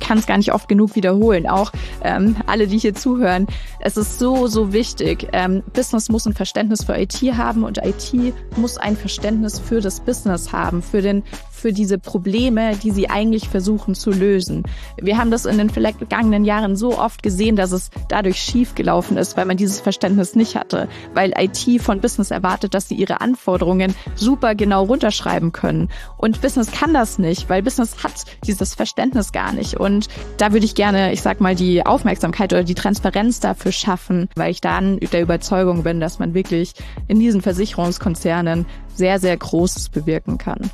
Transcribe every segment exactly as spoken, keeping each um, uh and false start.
kann es gar nicht oft genug wiederholen. Auch ähm, alle, die hier zuhören, es ist so, so wichtig. Ähm, Business muss ein Verständnis für I T haben und I T muss ein Verständnis für das Business haben, für den für diese Probleme, die sie eigentlich versuchen zu lösen. Wir haben das in den vergangenen Jahren so oft gesehen, dass es dadurch schief gelaufen ist, weil man dieses Verständnis nicht hatte. Weil I T von Business erwartet, dass sie ihre Anforderungen super genau runterschreiben können. Und Business kann das nicht, weil Business hat dieses Verständnis gar nicht. Und da würde ich gerne, ich sag mal, die Aufmerksamkeit oder die Transparenz dafür schaffen, weil ich dann der Überzeugung bin, dass man wirklich in diesen Versicherungskonzernen sehr, sehr Großes bewirken kann.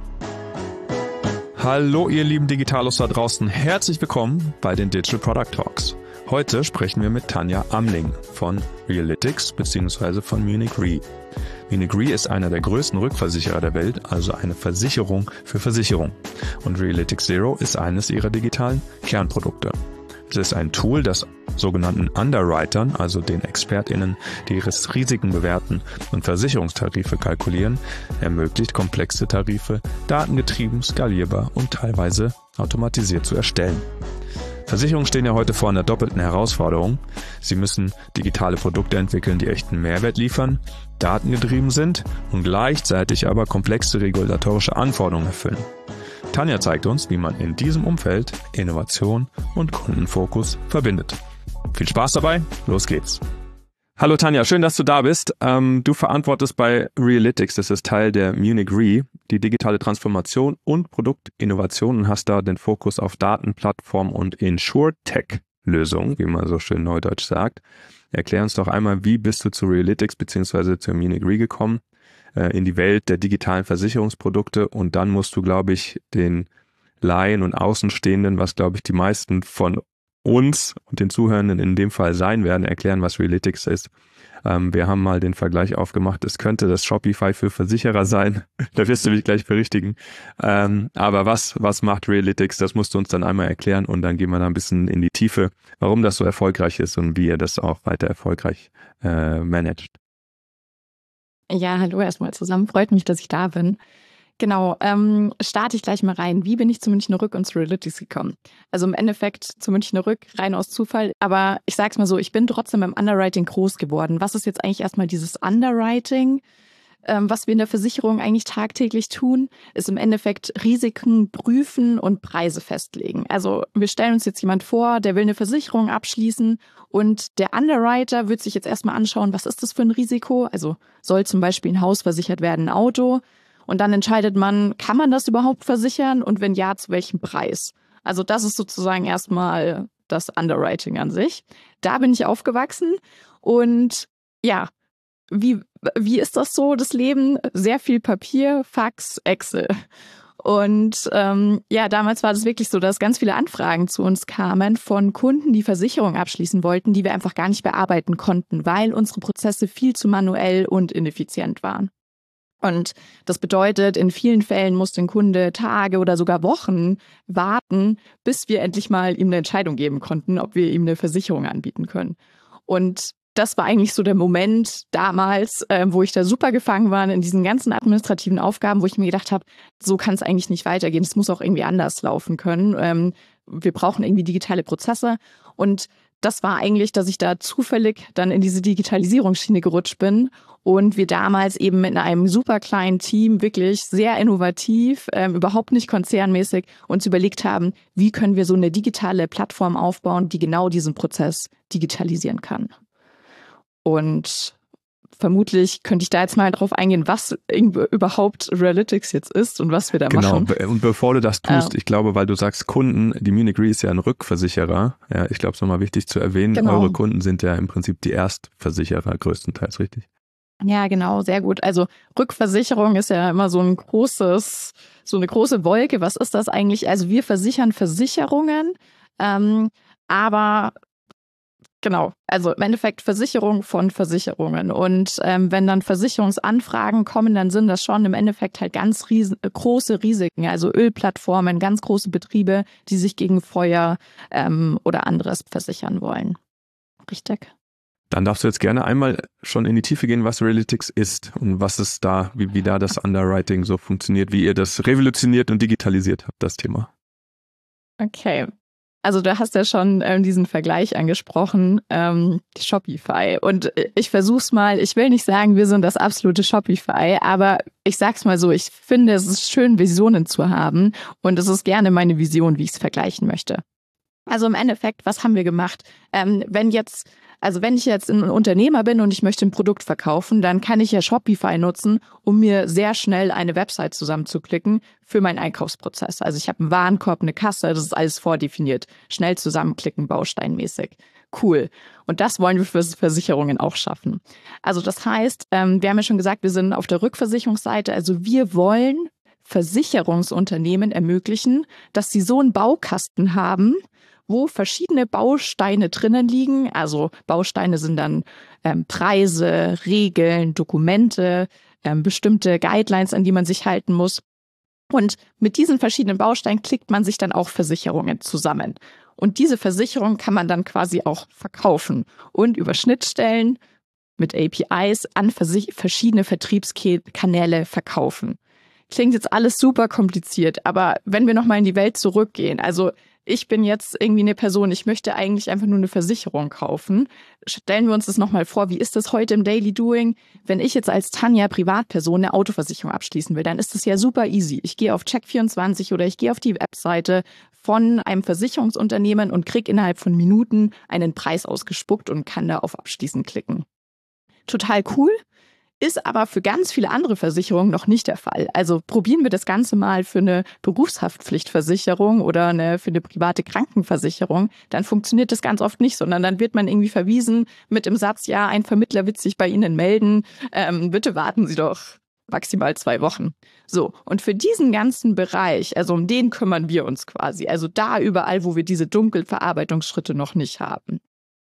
Hallo ihr lieben Digitalos da draußen, herzlich willkommen bei den Digital Product Talks. Heute sprechen wir mit Tanja Amling von Realytics bzw. von Munich Re. Munich Re ist einer der größten Rückversicherer der Welt, also eine Versicherung für Versicherung. Und Realytics Zero ist eines ihrer digitalen Kernprodukte. Es ist ein Tool, das sogenannten Underwritern, also den ExpertInnen, die ihre Risiken bewerten und Versicherungstarife kalkulieren, ermöglicht, komplexe Tarife datengetrieben, skalierbar und teilweise automatisiert zu erstellen. Versicherungen stehen ja heute vor einer doppelten Herausforderung. Sie müssen digitale Produkte entwickeln, die echten Mehrwert liefern, datengetrieben sind und gleichzeitig aber komplexe regulatorische Anforderungen erfüllen. Tanja zeigt uns, wie man in diesem Umfeld Innovation und Kundenfokus verbindet. Viel Spaß dabei, los geht's. Hallo Tanja, schön, dass du da bist. Ähm, du verantwortest bei Realytics, das ist Teil der Munich Re, die digitale Transformation und Produktinnovation und hast da den Fokus auf Datenplattform und InsurTech-Lösungen, wie man so schön neudeutsch sagt. Erklär uns doch einmal, wie bist du zu Realytics bzw. zur Munich Re gekommen? In die Welt der digitalen Versicherungsprodukte und dann musst du, glaube ich, den Laien und Außenstehenden, was, glaube ich, die meisten von uns und den Zuhörenden in dem Fall sein werden, erklären, was Realytics ist. Ähm, wir haben mal den Vergleich aufgemacht, es könnte das Shopify für Versicherer sein, da wirst du mich gleich berichtigen. Ähm, aber was, was macht Realytics, das musst du uns dann einmal erklären und dann gehen wir da ein bisschen in die Tiefe, warum das so erfolgreich ist und wie ihr das auch weiter erfolgreich äh, managt. Ja, hallo erstmal zusammen. Freut mich, dass ich da bin. Genau, ähm, starte ich gleich mal rein. Wie bin ich zu Münchner Rück und zu Realytics gekommen? Also im Endeffekt zu Münchner Rück rein aus Zufall. Aber ich sag's mal so, ich bin trotzdem beim Underwriting groß geworden. Was ist jetzt eigentlich erstmal dieses Underwriting? Ähm, was wir in der Versicherung eigentlich tagtäglich tun, ist im Endeffekt Risiken prüfen und Preise festlegen. Also wir stellen uns jetzt jemand vor, der will eine Versicherung abschließen und der Underwriter wird sich jetzt erstmal anschauen, was ist das für ein Risiko? Also soll zum Beispiel ein Haus versichert werden, ein Auto? Und dann entscheidet man, kann man das überhaupt versichern und wenn ja, zu welchem Preis? Also das ist sozusagen erstmal das Underwriting an sich. Da bin ich aufgewachsen und ja, Wie, wie ist das so, das Leben? Sehr viel Papier, Fax, Excel. Und ähm, ja, damals war das wirklich so, dass ganz viele Anfragen zu uns kamen von Kunden, die Versicherungen abschließen wollten, die wir einfach gar nicht bearbeiten konnten, weil unsere Prozesse viel zu manuell und ineffizient waren. Und das bedeutet, in vielen Fällen musste ein Kunde Tage oder sogar Wochen warten, bis wir endlich mal ihm eine Entscheidung geben konnten, ob wir ihm eine Versicherung anbieten können. Und das war eigentlich so der Moment damals, äh, wo ich da super gefangen war in diesen ganzen administrativen Aufgaben, wo ich mir gedacht habe, so kann es eigentlich nicht weitergehen. Es muss auch irgendwie anders laufen können. Ähm, wir brauchen irgendwie digitale Prozesse. Und das war eigentlich, dass ich da zufällig dann in diese Digitalisierungsschiene gerutscht bin und wir damals eben mit einem super kleinen Team wirklich sehr innovativ, ähm, überhaupt nicht konzernmäßig uns überlegt haben, wie können wir so eine digitale Plattform aufbauen, die genau diesen Prozess digitalisieren kann. Und vermutlich könnte ich da jetzt mal drauf eingehen, was überhaupt Realytics jetzt ist und was wir da genau. machen. Genau, und bevor du das tust, ja. Ich glaube, weil du sagst Kunden, die Munich Re ist ja ein Rückversicherer. Ja, ich glaube, es ist nochmal wichtig zu erwähnen, genau. Eure Kunden sind ja im Prinzip die Erstversicherer größtenteils, richtig? Ja, genau, sehr gut. Also Rückversicherung ist ja immer so ein großes, so eine große Wolke. Was ist das eigentlich? Also wir versichern Versicherungen, ähm, aber Genau, also im Endeffekt Versicherung von Versicherungen. Und ähm, wenn dann Versicherungsanfragen kommen, dann sind das schon im Endeffekt halt ganz ries- große Risiken, also Ölplattformen, ganz große Betriebe, die sich gegen Feuer ähm, oder anderes versichern wollen. Richtig? Dann darfst du jetzt gerne einmal schon in die Tiefe gehen, was Realytics ist und was es da, wie, wie da das Underwriting so funktioniert, wie ihr das revolutioniert und digitalisiert habt, das Thema. Okay. Also du hast ja schon ähm, diesen Vergleich angesprochen, ähm, Shopify. Und ich versuch's mal, ich will nicht sagen, wir sind das absolute Shopify, aber ich sag's mal so, ich finde, es ist schön, Visionen zu haben und es ist gerne meine Vision, wie ich es vergleichen möchte. Also im Endeffekt, was haben wir gemacht? Ähm, wenn jetzt, also wenn ich jetzt ein Unternehmer bin und ich möchte ein Produkt verkaufen, dann kann ich ja Shopify nutzen, um mir sehr schnell eine Website zusammenzuklicken für meinen Einkaufsprozess. Also ich habe einen Warenkorb, eine Kasse, das ist alles vordefiniert. Schnell zusammenklicken, bausteinmäßig. Cool. Und das wollen wir für Versicherungen auch schaffen. Also das heißt, ähm, wir haben ja schon gesagt, wir sind auf der Rückversicherungsseite. Also wir wollen Versicherungsunternehmen ermöglichen, dass sie so einen Baukasten haben, wo verschiedene Bausteine drinnen liegen. Also Bausteine sind dann ähm, Preise, Regeln, Dokumente, ähm, bestimmte Guidelines, an die man sich halten muss. Und mit diesen verschiedenen Bausteinen klickt man sich dann auch Versicherungen zusammen. Und diese Versicherung kann man dann quasi auch verkaufen und über Schnittstellen mit A P Is an verschiedene Vertriebskanäle verkaufen. Klingt jetzt alles super kompliziert, aber wenn wir nochmal in die Welt zurückgehen, also ich bin jetzt irgendwie eine Person, ich möchte eigentlich einfach nur eine Versicherung kaufen. Stellen wir uns das nochmal vor, wie ist das heute im Daily Doing? Wenn ich jetzt als Tanja Privatperson eine Autoversicherung abschließen will, dann ist das ja super easy. Ich gehe auf Check vierundzwanzig oder ich gehe auf die Webseite von einem Versicherungsunternehmen und kriege innerhalb von Minuten einen Preis ausgespuckt und kann da auf Abschließen klicken. Total cool. Ist aber für ganz viele andere Versicherungen noch nicht der Fall. Also probieren wir das Ganze mal für eine Berufshaftpflichtversicherung oder eine, für eine private Krankenversicherung, dann funktioniert das ganz oft nicht, sondern dann wird man irgendwie verwiesen mit dem Satz, ja, ein Vermittler wird sich bei Ihnen melden, ähm, bitte warten Sie doch maximal zwei Wochen. So, und für diesen ganzen Bereich, also um den kümmern wir uns quasi, also da überall, wo wir diese Dunkelverarbeitungsschritte noch nicht haben,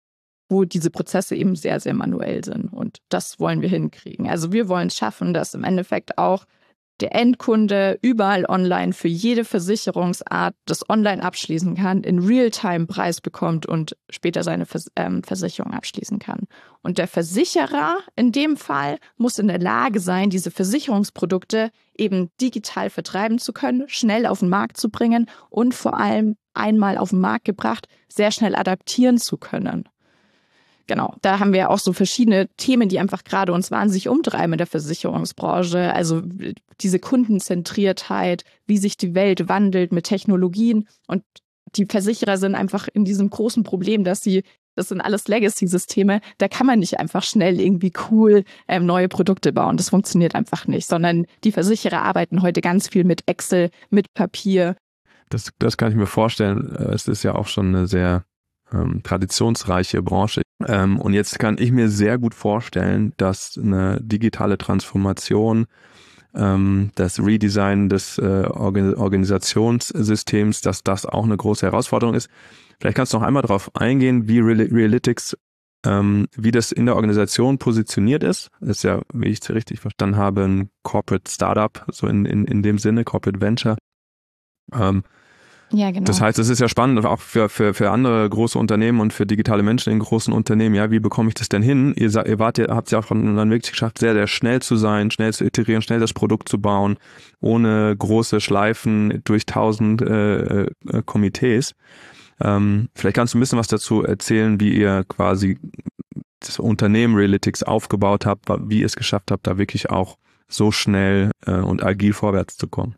wo diese Prozesse eben sehr, sehr manuell sind. Und das wollen wir hinkriegen. Also wir wollen es schaffen, dass im Endeffekt auch der Endkunde überall online für jede Versicherungsart das online abschließen kann, in Realtime Preis bekommt und später seine Vers- ähm, Versicherung abschließen kann. Und der Versicherer in dem Fall muss in der Lage sein, diese Versicherungsprodukte eben digital vertreiben zu können, schnell auf den Markt zu bringen und vor allem einmal auf den Markt gebracht, sehr schnell adaptieren zu können. Genau, da haben wir auch so verschiedene Themen, die einfach gerade uns wahnsinnig umtreiben in der Versicherungsbranche. Also diese Kundenzentriertheit, wie sich die Welt wandelt mit Technologien. Und die Versicherer sind einfach in diesem großen Problem, dass sie, das sind alles Legacy-Systeme, da kann man nicht einfach schnell irgendwie cool ähm, neue Produkte bauen. Das funktioniert einfach nicht, sondern die Versicherer arbeiten heute ganz viel mit Excel, mit Papier. Das, das kann ich mir vorstellen. Es ist ja auch schon eine sehr ähm, traditionsreiche Branche. Ähm, und jetzt kann ich mir sehr gut vorstellen, dass eine digitale Transformation, ähm, das Redesign des äh, Organ- Organisationssystems, dass das auch eine große Herausforderung ist. Vielleicht kannst du noch einmal darauf eingehen, wie Real- Realytics, ähm, wie das in der Organisation positioniert ist. Das ist ja, wie ich es richtig verstanden habe, ein Corporate Startup, so in, in, in dem Sinne, Corporate Venture. Ähm, Ja, genau. Das heißt, es ist ja spannend, auch für, für, für andere große Unternehmen und für digitale Menschen in großen Unternehmen. Ja, wie bekomme ich das denn hin? Ihr, ihr wart, ihr habt es ja auch dann wirklich geschafft, sehr, sehr schnell zu sein, schnell zu iterieren, schnell das Produkt zu bauen, ohne große Schleifen durch tausend äh, äh, Komitees. Ähm, vielleicht kannst du ein bisschen was dazu erzählen, wie ihr quasi das Unternehmen Realytics aufgebaut habt, wie ihr es geschafft habt, da wirklich auch so schnell äh, und agil vorwärts zu kommen.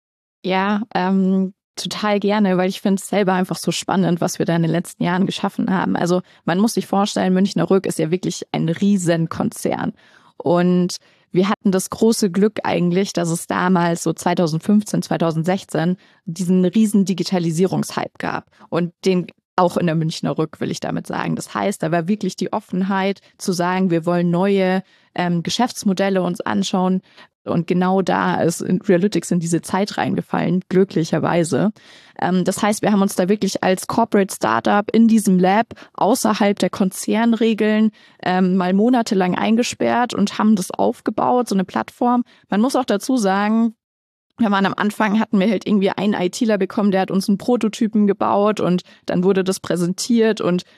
Ja, ähm, total gerne, weil ich finde es selber einfach so spannend, was wir da in den letzten Jahren geschaffen haben. Also man muss sich vorstellen, Münchner Rück ist ja wirklich ein Riesenkonzern. Und wir hatten das große Glück eigentlich, dass es damals so zweitausendfünfzehn, zweitausendsechzehn diesen riesen Digitalisierungshype gab. Und den auch in der Münchner Rück, will ich damit sagen. Das heißt, da war wirklich die Offenheit zu sagen, wir wollen neue ähm, Geschäftsmodelle uns anschauen. Und genau da ist in Realytics in diese Zeit reingefallen, glücklicherweise. Ähm, das heißt, wir haben uns da wirklich als Corporate Startup in diesem Lab außerhalb der Konzernregeln ähm, mal monatelang eingesperrt und haben das aufgebaut, so eine Plattform. Man muss auch dazu sagen, wir waren am Anfang, hatten wir halt irgendwie einen ITler bekommen, der hat uns einen Prototypen gebaut und dann wurde das präsentiert und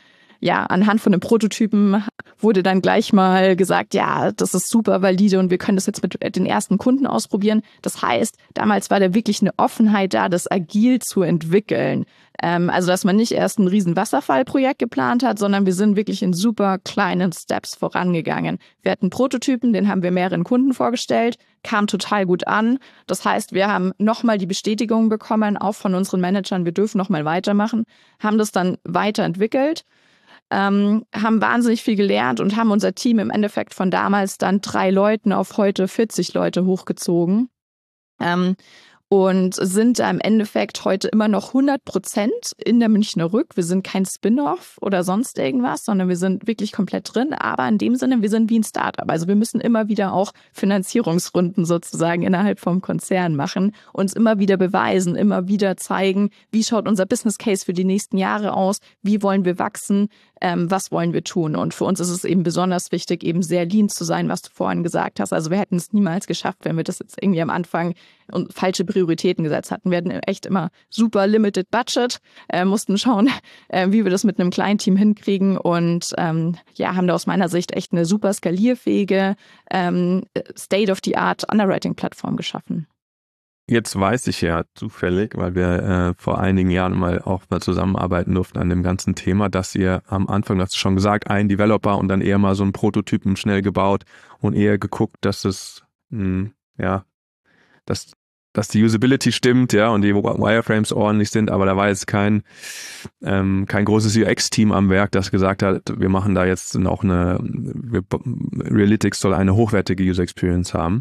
ja, anhand von einem Prototypen wurde dann gleich mal gesagt, ja, das ist super valide und wir können das jetzt mit den ersten Kunden ausprobieren. Das heißt, damals war da wirklich eine Offenheit da, das agil zu entwickeln. Ähm, also, dass man nicht erst ein riesen Wasserfallprojekt geplant hat, sondern wir sind wirklich in super kleinen Steps vorangegangen. Wir hatten Prototypen, den haben wir mehreren Kunden vorgestellt, kam total gut an. Das heißt, wir haben nochmal die Bestätigung bekommen, auch von unseren Managern, wir dürfen nochmal weitermachen, haben das dann weiterentwickelt. Ähm, haben wahnsinnig viel gelernt und haben unser Team im Endeffekt von damals dann drei Leuten auf heute vierzig Leute hochgezogen. Ähm, und sind da im Endeffekt heute immer noch hundert Prozent in der Münchner Rück. Wir sind kein Spin-off oder sonst irgendwas, sondern wir sind wirklich komplett drin. Aber in dem Sinne, wir sind wie ein Startup. Also wir müssen immer wieder auch Finanzierungsrunden sozusagen innerhalb vom Konzern machen, uns immer wieder beweisen, immer wieder zeigen, wie schaut unser Business Case für die nächsten Jahre aus, wie wollen wir wachsen, ähm, was wollen wir tun. Und für uns ist es eben besonders wichtig, eben sehr lean zu sein, was du vorhin gesagt hast. Also wir hätten es niemals geschafft, wenn wir das jetzt irgendwie am Anfang und falsche Prioritäten gesetzt hatten. Wir hatten echt immer super limited budget, äh, mussten schauen, äh, wie wir das mit einem kleinen Team hinkriegen und ähm, ja, haben da aus meiner Sicht echt eine super skalierfähige ähm, State-of-the-Art Underwriting-Plattform geschaffen. Jetzt weiß ich ja zufällig, weil wir äh, vor einigen Jahren mal auch mal zusammenarbeiten durften an dem ganzen Thema, dass ihr am Anfang, hast du schon gesagt, ein Developer und dann eher mal so einen Prototypen schnell gebaut und eher geguckt, dass es mh, ja dass, dass die Usability stimmt, ja, und die Wireframes ordentlich sind, aber da war jetzt kein, ähm, kein großes U X-Team am Werk, das gesagt hat, wir machen da jetzt noch eine, wir, Realytics soll eine hochwertige User Experience haben.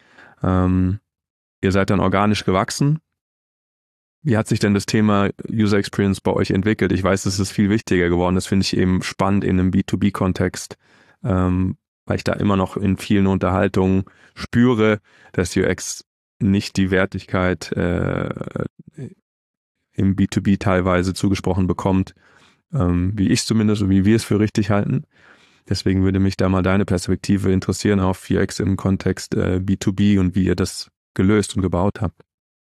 Ähm, ihr seid dann organisch gewachsen. Wie hat sich denn das Thema User Experience bei euch entwickelt? Ich weiß, es ist viel wichtiger geworden. Das finde ich eben spannend in einem B zwei B-Kontext, ähm, weil ich da immer noch in vielen Unterhaltungen spüre, dass U X nicht die Wertigkeit äh, im B zwei B teilweise zugesprochen bekommt, ähm, wie ich zumindest und wie wir es für richtig halten. Deswegen würde mich da mal deine Perspektive interessieren auf U X im Kontext äh, B zwei B und wie ihr das gelöst und gebaut habt.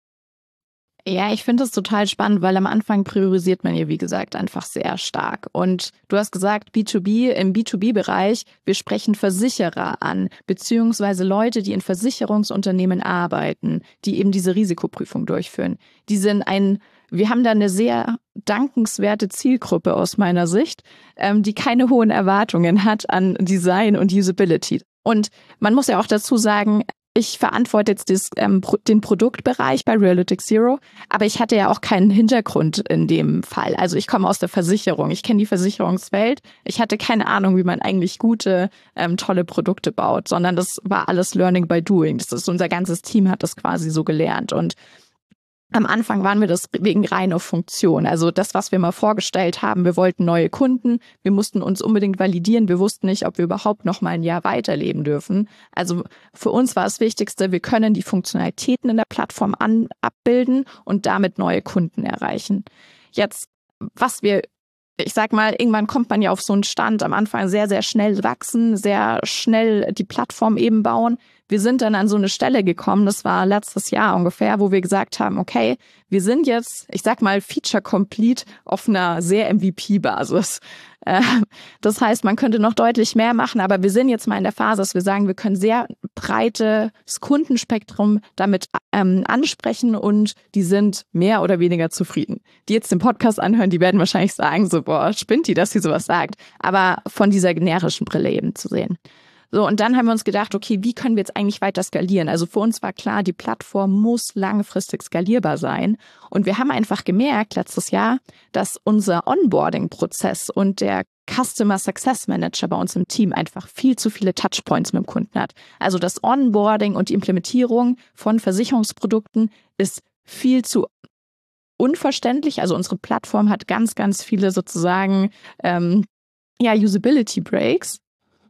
Ja, ich finde es total spannend, weil am Anfang priorisiert man ja, wie gesagt, einfach sehr stark. Und du hast gesagt, B zwei B, im B zwei B-Bereich, wir sprechen Versicherer an, beziehungsweise Leute, die in Versicherungsunternehmen arbeiten, die eben diese Risikoprüfung durchführen. Die sind ein, wir haben da eine sehr dankenswerte Zielgruppe aus meiner Sicht, ähm, die keine hohen Erwartungen hat an Design und Usability. Und man muss ja auch dazu sagen, ich verantworte jetzt das, ähm, den Produktbereich bei Realytics Zero, aber ich hatte ja auch keinen Hintergrund in dem Fall. Also ich komme aus der Versicherung, ich kenne die Versicherungswelt. Ich hatte keine Ahnung, wie man eigentlich gute, ähm, tolle Produkte baut, sondern das war alles Learning by Doing. Das ist, unser ganzes Team hat das quasi so gelernt. Und am Anfang waren wir deswegen rein auf Funktion. Also das, was wir mal vorgestellt haben, wir wollten neue Kunden, wir mussten uns unbedingt validieren, wir wussten nicht, ob wir überhaupt noch mal ein Jahr weiterleben dürfen. Also für uns war das Wichtigste, wir können die Funktionalitäten in der Plattform an, abbilden und damit neue Kunden erreichen. Jetzt, was wir, ich sag mal, irgendwann kommt man ja auf so einen Stand, am Anfang sehr, sehr schnell wachsen, sehr schnell die Plattform eben bauen. Wir sind dann an so eine Stelle gekommen, das war letztes Jahr ungefähr, wo wir gesagt haben, okay, wir sind jetzt, ich sag mal, Feature Complete auf einer sehr M V P-Basis. Das heißt, man könnte noch deutlich mehr machen, aber wir sind jetzt mal in der Phase, dass wir sagen, wir können sehr breites Kundenspektrum damit ähm, ansprechen und die sind mehr oder weniger zufrieden. Die jetzt den Podcast anhören, die werden wahrscheinlich sagen, so, boah, spinnt die, dass sie sowas sagt. Aber von dieser generischen Brille eben zu sehen. So, und dann haben wir uns gedacht, okay, wie können wir jetzt eigentlich weiter skalieren? Also für uns war klar, die Plattform muss langfristig skalierbar sein. Und wir haben einfach gemerkt letztes Jahr, dass unser Onboarding-Prozess und der Customer Success Manager bei uns im Team einfach viel zu viele Touchpoints mit dem Kunden hat. Also das Onboarding und die Implementierung von Versicherungsprodukten ist viel zu unverständlich. Also unsere Plattform hat ganz, ganz viele sozusagen ähm, ja, Usability Breaks.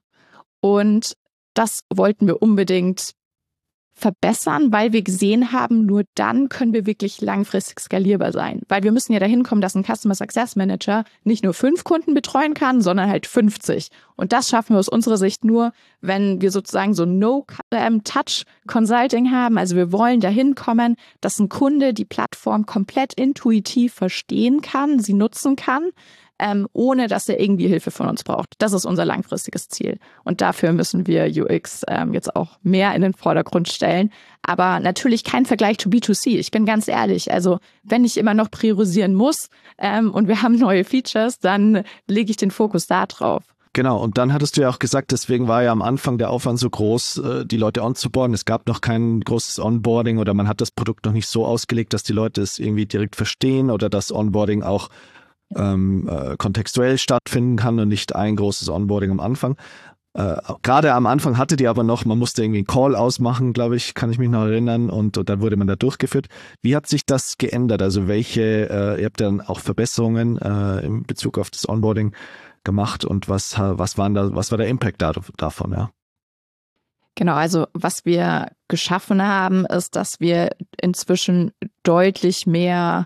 Und das wollten wir unbedingt verbessern, weil wir gesehen haben, nur dann können wir wirklich langfristig skalierbar sein. Weil wir müssen ja dahin kommen, dass ein Customer Success Manager nicht nur fünf Kunden betreuen kann, sondern halt fünfzig. Und das schaffen wir aus unserer Sicht nur, wenn wir sozusagen so No-Touch-Consulting haben. Also wir wollen dahin kommen, dass ein Kunde die Plattform komplett intuitiv verstehen kann, sie nutzen kann, ähm, ohne dass er irgendwie Hilfe von uns braucht. Das ist unser langfristiges Ziel. Und dafür müssen wir U X ähm, jetzt auch mehr in den Vordergrund stellen. Aber natürlich kein Vergleich zu B zwei C. Ich bin ganz ehrlich, also wenn ich immer noch priorisieren muss ähm, und wir haben neue Features, dann lege ich den Fokus da drauf. Genau, und dann hattest du ja auch gesagt, deswegen war ja am Anfang der Aufwand so groß, die Leute onzuboarden. Es gab noch kein großes Onboarding oder man hat das Produkt noch nicht so ausgelegt, dass die Leute es irgendwie direkt verstehen oder das Onboarding auch ähm, äh, kontextuell stattfinden kann und nicht ein großes Onboarding am Anfang. Äh, gerade am Anfang hattet ihr aber noch, man musste irgendwie einen Call ausmachen, glaube ich, kann ich mich noch erinnern, und, und dann wurde man da durchgeführt. Wie hat sich das geändert? Also welche, äh, ihr habt dann auch Verbesserungen äh, in Bezug auf das Onboarding gemacht und was, was, waren da, was war der Impact da, davon, ja? Genau, also was wir geschaffen haben, ist, dass wir inzwischen deutlich mehr,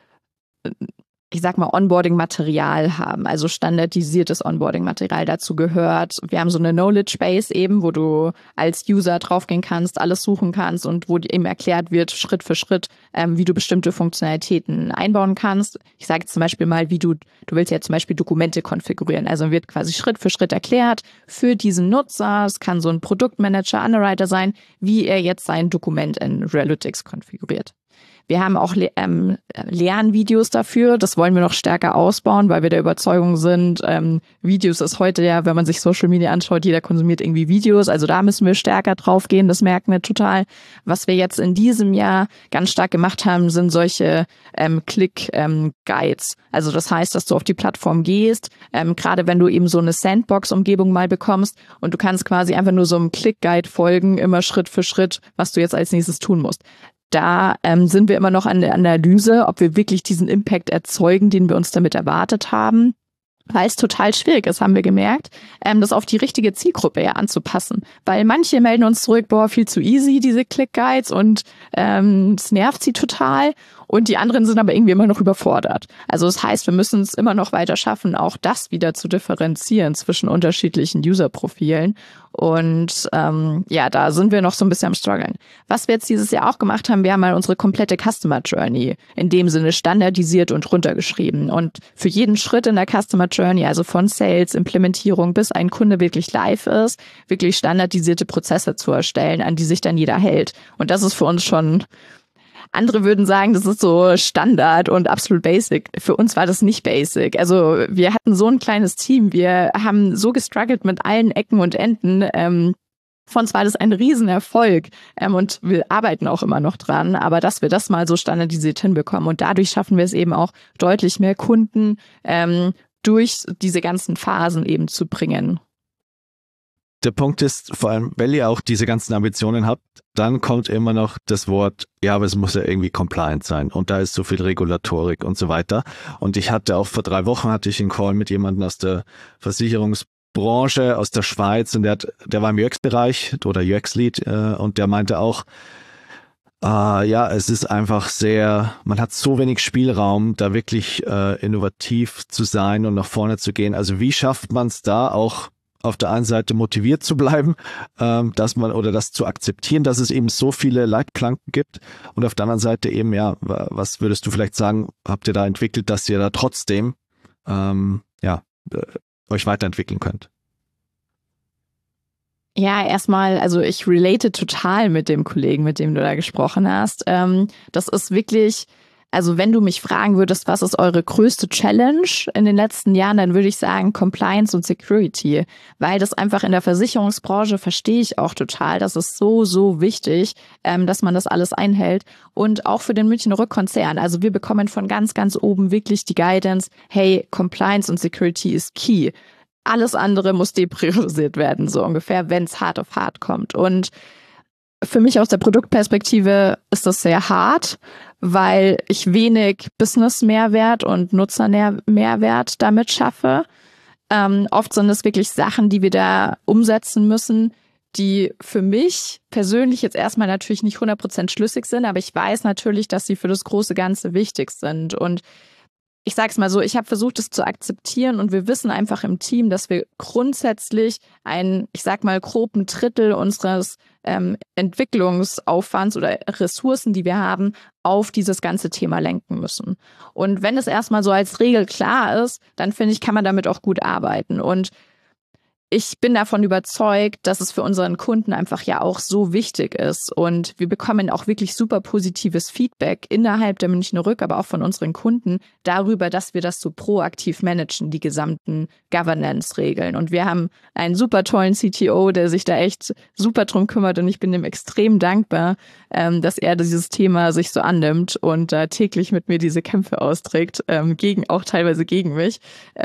ich sag mal, Onboarding-Material haben, also standardisiertes Onboarding-Material dazu gehört. Wir haben so eine Knowledge Base eben, wo du als User draufgehen kannst, alles suchen kannst und wo dir eben erklärt wird, Schritt für Schritt, ähm, wie du bestimmte Funktionalitäten einbauen kannst. Ich sage jetzt zum Beispiel mal, wie du, du willst ja zum Beispiel Dokumente konfigurieren. Also wird quasi Schritt für Schritt erklärt für diesen Nutzer. Es kann so ein Produktmanager, Underwriter sein, wie er jetzt sein Dokument in Realytics konfiguriert. Wir haben auch ähm, Lernvideos dafür. Das wollen wir noch stärker ausbauen, weil wir der Überzeugung sind, ähm, Videos ist heute ja, wenn man sich Social Media anschaut, jeder konsumiert irgendwie Videos. Also da müssen wir stärker drauf gehen. Das merken wir total. Was wir jetzt in diesem Jahr ganz stark gemacht haben, sind solche ähm, Click-Guides. Ähm, also das heißt, dass du auf die Plattform gehst, ähm, gerade wenn du eben so eine Sandbox-Umgebung mal bekommst und du kannst quasi einfach nur so einem Click-Guide folgen, immer Schritt für Schritt, was du jetzt als nächstes tun musst. Da ähm, sind wir immer noch an der Analyse, ob wir wirklich diesen Impact erzeugen, den wir uns damit erwartet haben. Weil es total schwierig ist, haben wir gemerkt, ähm, das auf die richtige Zielgruppe ja anzupassen. Weil manche melden uns zurück, boah, viel zu easy, diese Click-Guides, und ähm, es nervt sie total. Und die anderen sind aber irgendwie immer noch überfordert. Also das heißt, wir müssen es immer noch weiter schaffen, auch das wieder zu differenzieren zwischen unterschiedlichen User-Profilen. Und ähm, ja, da sind wir noch so ein bisschen am struggeln. Was wir jetzt dieses Jahr auch gemacht haben, wir haben mal unsere komplette Customer Journey in dem Sinne standardisiert und runtergeschrieben. Und für jeden Schritt in der Customer Journey, also von Sales, Implementierung bis ein Kunde wirklich live ist, wirklich standardisierte Prozesse zu erstellen, an die sich dann jeder hält. Und das ist für uns schon... Andere würden sagen, das ist so Standard und absolut basic. Für uns war das nicht basic. Also wir hatten so ein kleines Team. Wir haben so gestruggelt mit allen Ecken und Enden. Ähm, für uns war das ein Riesenerfolg. Ähm, und wir arbeiten auch immer noch dran. Aber dass wir das mal so standardisiert hinbekommen. Und dadurch schaffen wir es eben auch, deutlich mehr Kunden ähm, durch diese ganzen Phasen eben zu bringen. Der Punkt ist, vor allem, weil ihr auch diese ganzen Ambitionen habt, dann kommt immer noch das Wort, ja, aber es muss ja irgendwie compliant sein und da ist so viel Regulatorik und so weiter. Und ich hatte auch vor drei Wochen hatte ich einen Call mit jemandem aus der Versicherungsbranche aus der Schweiz und der, hat, der war im U X-Bereich oder U X-Lead äh, und der meinte auch, Uh, ja, es ist einfach sehr, man hat so wenig Spielraum, da wirklich äh, innovativ zu sein und nach vorne zu gehen. Also wie schafft man es da auch auf der einen Seite motiviert zu bleiben, ähm, dass man oder das zu akzeptieren, dass es eben so viele Leitplanken gibt und auf der anderen Seite eben, ja, was würdest du vielleicht sagen, habt ihr da entwickelt, dass ihr da trotzdem ähm, ja, äh, euch weiterentwickeln könnt? Ja, erstmal, also ich relate total mit dem Kollegen, mit dem du da gesprochen hast. Ähm, das ist wirklich, also wenn du mich fragen würdest, was ist eure größte Challenge in den letzten Jahren, dann würde ich sagen Compliance und Security, weil das einfach in der Versicherungsbranche verstehe ich auch total. Das ist so, so wichtig, ähm, dass man das alles einhält. Und auch für den Münchner Rück-Konzern. Also wir bekommen von ganz, ganz oben wirklich die Guidance, hey, Compliance und Security ist key. Alles andere muss depriorisiert werden, so ungefähr, wenn es hart auf hart kommt. Und für mich aus der Produktperspektive ist das sehr hart, weil ich wenig Business-Mehrwert und Nutzer-Mehrwert damit schaffe. Ähm, oft sind es wirklich Sachen, die wir da umsetzen müssen, die für mich persönlich jetzt erstmal natürlich nicht hundert Prozent schlüssig sind, aber ich weiß natürlich, dass sie für das große Ganze wichtig sind. Und ich sag's mal so, ich habe versucht, es zu akzeptieren und wir wissen einfach im Team, dass wir grundsätzlich einen, ich sag mal, groben Drittel unseres ähm, Entwicklungsaufwands oder Ressourcen, die wir haben, auf dieses ganze Thema lenken müssen. Und wenn es erstmal so als Regel klar ist, dann finde ich, kann man damit auch gut arbeiten. Und ich bin davon überzeugt, dass es für unseren Kunden einfach ja auch so wichtig ist. Und wir bekommen auch wirklich super positives Feedback innerhalb der Münchner Rück, aber auch von unseren Kunden darüber, dass wir das so proaktiv managen, die gesamten Governance-Regeln. Und wir haben einen super tollen C T O, der sich da echt super drum kümmert. Und ich bin ihm extrem dankbar, dass er dieses Thema sich so annimmt und da täglich mit mir diese Kämpfe austrägt, gegen, auch teilweise gegen mich,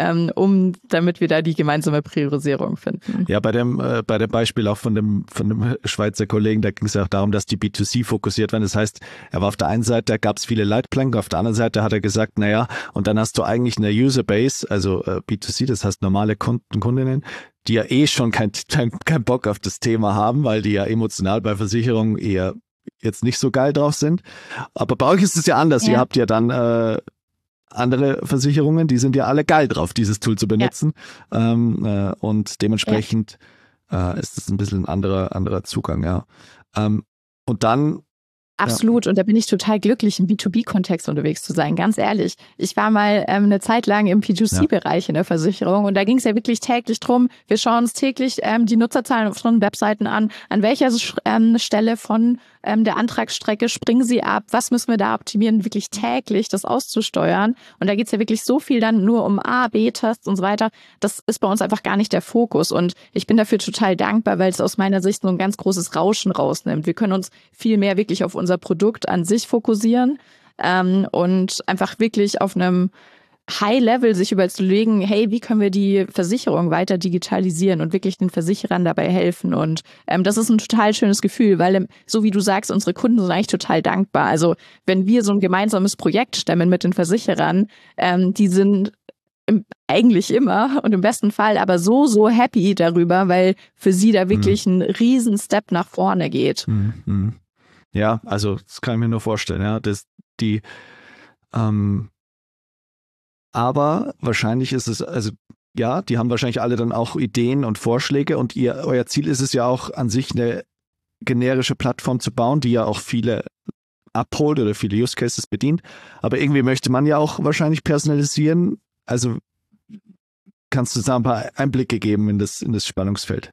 um, damit wir da die gemeinsame Priorisierung finden. Ja, bei dem, äh, bei dem Beispiel auch von dem, von dem Schweizer Kollegen, da ging es ja auch darum, dass die B zwei C fokussiert werden. Das heißt, er war auf der einen Seite, da gab es viele Leitplanken, auf der anderen Seite hat er gesagt, naja, und dann hast du eigentlich eine Userbase, also äh, B zwei C, das heißt normale Kunden, Kundinnen, die ja eh schon kein, kein, kein Bock auf das Thema haben, weil die ja emotional bei Versicherungen eher jetzt nicht so geil drauf sind. Aber bei euch ist es ja anders. Ja. Ihr habt ja dann äh, andere Versicherungen, die sind ja alle geil drauf, dieses Tool zu benutzen. Ja. Ähm, äh, und dementsprechend ja. äh, ist es ein bisschen ein anderer, anderer Zugang, ja. Ähm, und dann Absolut. Ja. Und da bin ich total glücklich, im B zwei B-Kontext unterwegs zu sein. Ganz ehrlich. Ich war mal ähm, eine Zeit lang im P zwei C-Bereich ja. in der Versicherung und da ging es ja wirklich täglich drum. Wir schauen uns täglich ähm, die Nutzerzahlen auf unseren Webseiten an. An welcher ähm, Stelle von ähm, der Antragsstrecke springen sie ab? Was müssen wir da optimieren? Wirklich täglich das auszusteuern. Und da geht es ja wirklich so viel dann nur um A, B-Tests und so weiter. Das ist bei uns einfach gar nicht der Fokus. Und ich bin dafür total dankbar, weil es aus meiner Sicht so ein ganz großes Rauschen rausnimmt. Wir können uns viel mehr wirklich auf unser Produkt an sich fokussieren ähm, und einfach wirklich auf einem High-Level sich überlegen, hey, wie können wir die Versicherung weiter digitalisieren und wirklich den Versicherern dabei helfen. Und ähm, das ist ein total schönes Gefühl, weil, so wie du sagst, unsere Kunden sind eigentlich total dankbar. Also wenn wir so ein gemeinsames Projekt stemmen mit den Versicherern, ähm, die sind im, eigentlich immer und im besten Fall aber so, so happy darüber, weil für sie da wirklich mhm. ein riesen Step nach vorne geht. Mhm. Ja, also das kann ich mir nur vorstellen, ja, dass die ähm, aber wahrscheinlich ist es, also ja, die haben wahrscheinlich alle dann auch Ideen und Vorschläge und ihr, euer Ziel ist es ja auch an sich eine generische Plattform zu bauen, die ja auch viele abholt oder viele Use Cases bedient, aber irgendwie möchte man ja auch wahrscheinlich personalisieren, also kannst du da ein paar Einblicke geben in das, in das Spannungsfeld?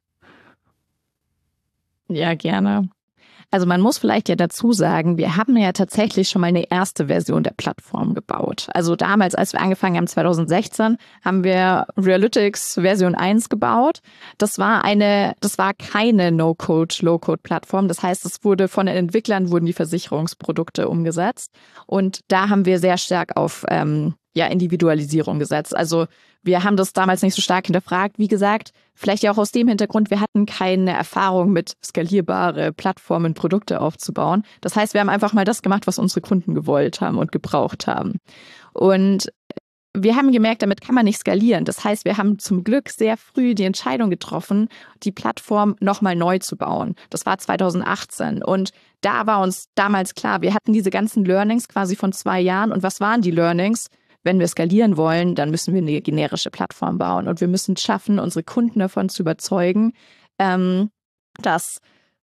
Ja, gerne. Also man muss vielleicht ja dazu sagen, wir haben ja tatsächlich schon mal eine erste Version der Plattform gebaut. Also damals, als wir angefangen haben, zwanzig sechzehn, haben wir Realytics Version eins gebaut. Das war eine, das war keine No-Code, Low-Code-Plattform. Das heißt, es wurde von den Entwicklern wurden die Versicherungsprodukte umgesetzt. Und da haben wir sehr stark auf ähm, ja, Individualisierung gesetzt. Also wir haben das damals nicht so stark hinterfragt. Wie gesagt, vielleicht ja auch aus dem Hintergrund, wir hatten keine Erfahrung mit skalierbare Plattformen, Produkte aufzubauen. Das heißt, wir haben einfach mal das gemacht, was unsere Kunden gewollt haben und gebraucht haben. Und wir haben gemerkt, damit kann man nicht skalieren. Das heißt, wir haben zum Glück sehr früh die Entscheidung getroffen, die Plattform nochmal neu zu bauen. Das war zwanzig achtzehn. Und da war uns damals klar, wir hatten diese ganzen Learnings quasi von zwei Jahren. Und was waren die Learnings? Wenn wir skalieren wollen, dann müssen wir eine generische Plattform bauen und wir müssen es schaffen, unsere Kunden davon zu überzeugen, ähm, dass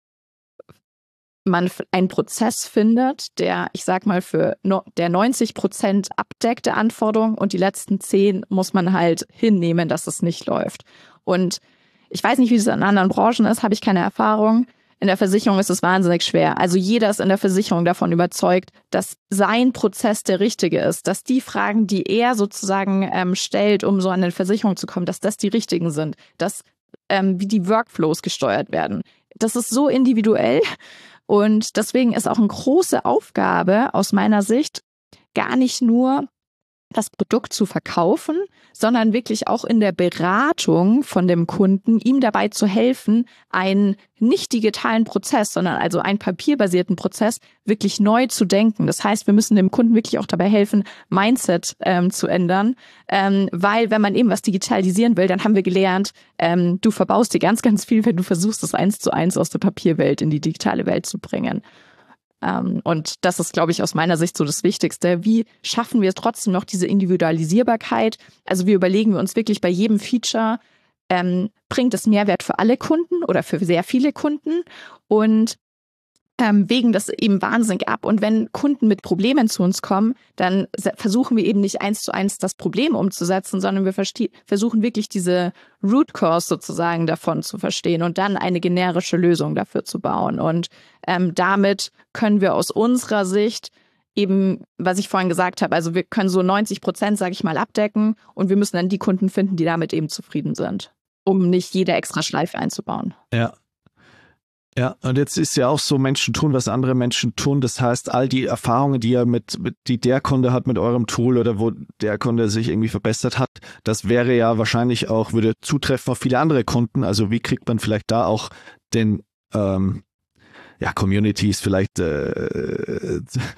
man einen Prozess findet, der, ich sag mal, für no, der neunzig Prozent abdeckt der Anforderungen und die letzten zehn muss man halt hinnehmen, dass es nicht läuft. Und ich weiß nicht, wie es in anderen Branchen ist, habe ich keine Erfahrung. In der Versicherung ist es wahnsinnig schwer. Also jeder ist in der Versicherung davon überzeugt, dass sein Prozess der richtige ist, dass die Fragen, die er sozusagen ähm, stellt, um so an eine Versicherung zu kommen, dass das die richtigen sind, dass ähm, wie die Workflows gesteuert werden. Das ist so individuell und deswegen ist auch eine große Aufgabe aus meiner Sicht gar nicht nur das Produkt zu verkaufen, sondern wirklich auch in der Beratung von dem Kunden, ihm dabei zu helfen, einen nicht digitalen Prozess, sondern also einen papierbasierten Prozess wirklich neu zu denken. Das heißt, wir müssen dem Kunden wirklich auch dabei helfen, Mindset ähm, zu ändern, ähm, weil wenn man eben was digitalisieren will, dann haben wir gelernt, ähm, du verbaust dir ganz, ganz viel, wenn du versuchst, das eins zu eins aus der Papierwelt in die digitale Welt zu bringen. Ähm, und das ist, glaube ich, aus meiner Sicht so das Wichtigste. Wie schaffen wir trotzdem noch diese Individualisierbarkeit? Also wie überlegen wir uns wirklich bei jedem Feature, ähm, bringt es Mehrwert für alle Kunden oder für sehr viele Kunden? Und ähm, wägen das eben wahnsinnig ab. Und wenn Kunden mit Problemen zu uns kommen, dann versuchen wir eben nicht eins zu eins das Problem umzusetzen, sondern wir versuchen wirklich diese Root Cause sozusagen davon zu verstehen und dann eine generische Lösung dafür zu bauen. Und ähm, damit können wir aus unserer Sicht eben, was ich vorhin gesagt habe, also wir können so neunzig Prozent, sage ich mal, abdecken und wir müssen dann die Kunden finden, die damit eben zufrieden sind, um nicht jede extra Schleife einzubauen. Ja. Ja, und jetzt ist ja auch so, Menschen tun, was andere Menschen tun. Das heißt, all die Erfahrungen, die ihr mit, mit, die der Kunde hat mit eurem Tool oder wo der Kunde sich irgendwie verbessert hat, das wäre ja wahrscheinlich auch, würde zutreffen auf viele andere Kunden. Also wie kriegt man vielleicht da auch den, ähm, ja, Community ist vielleicht äh,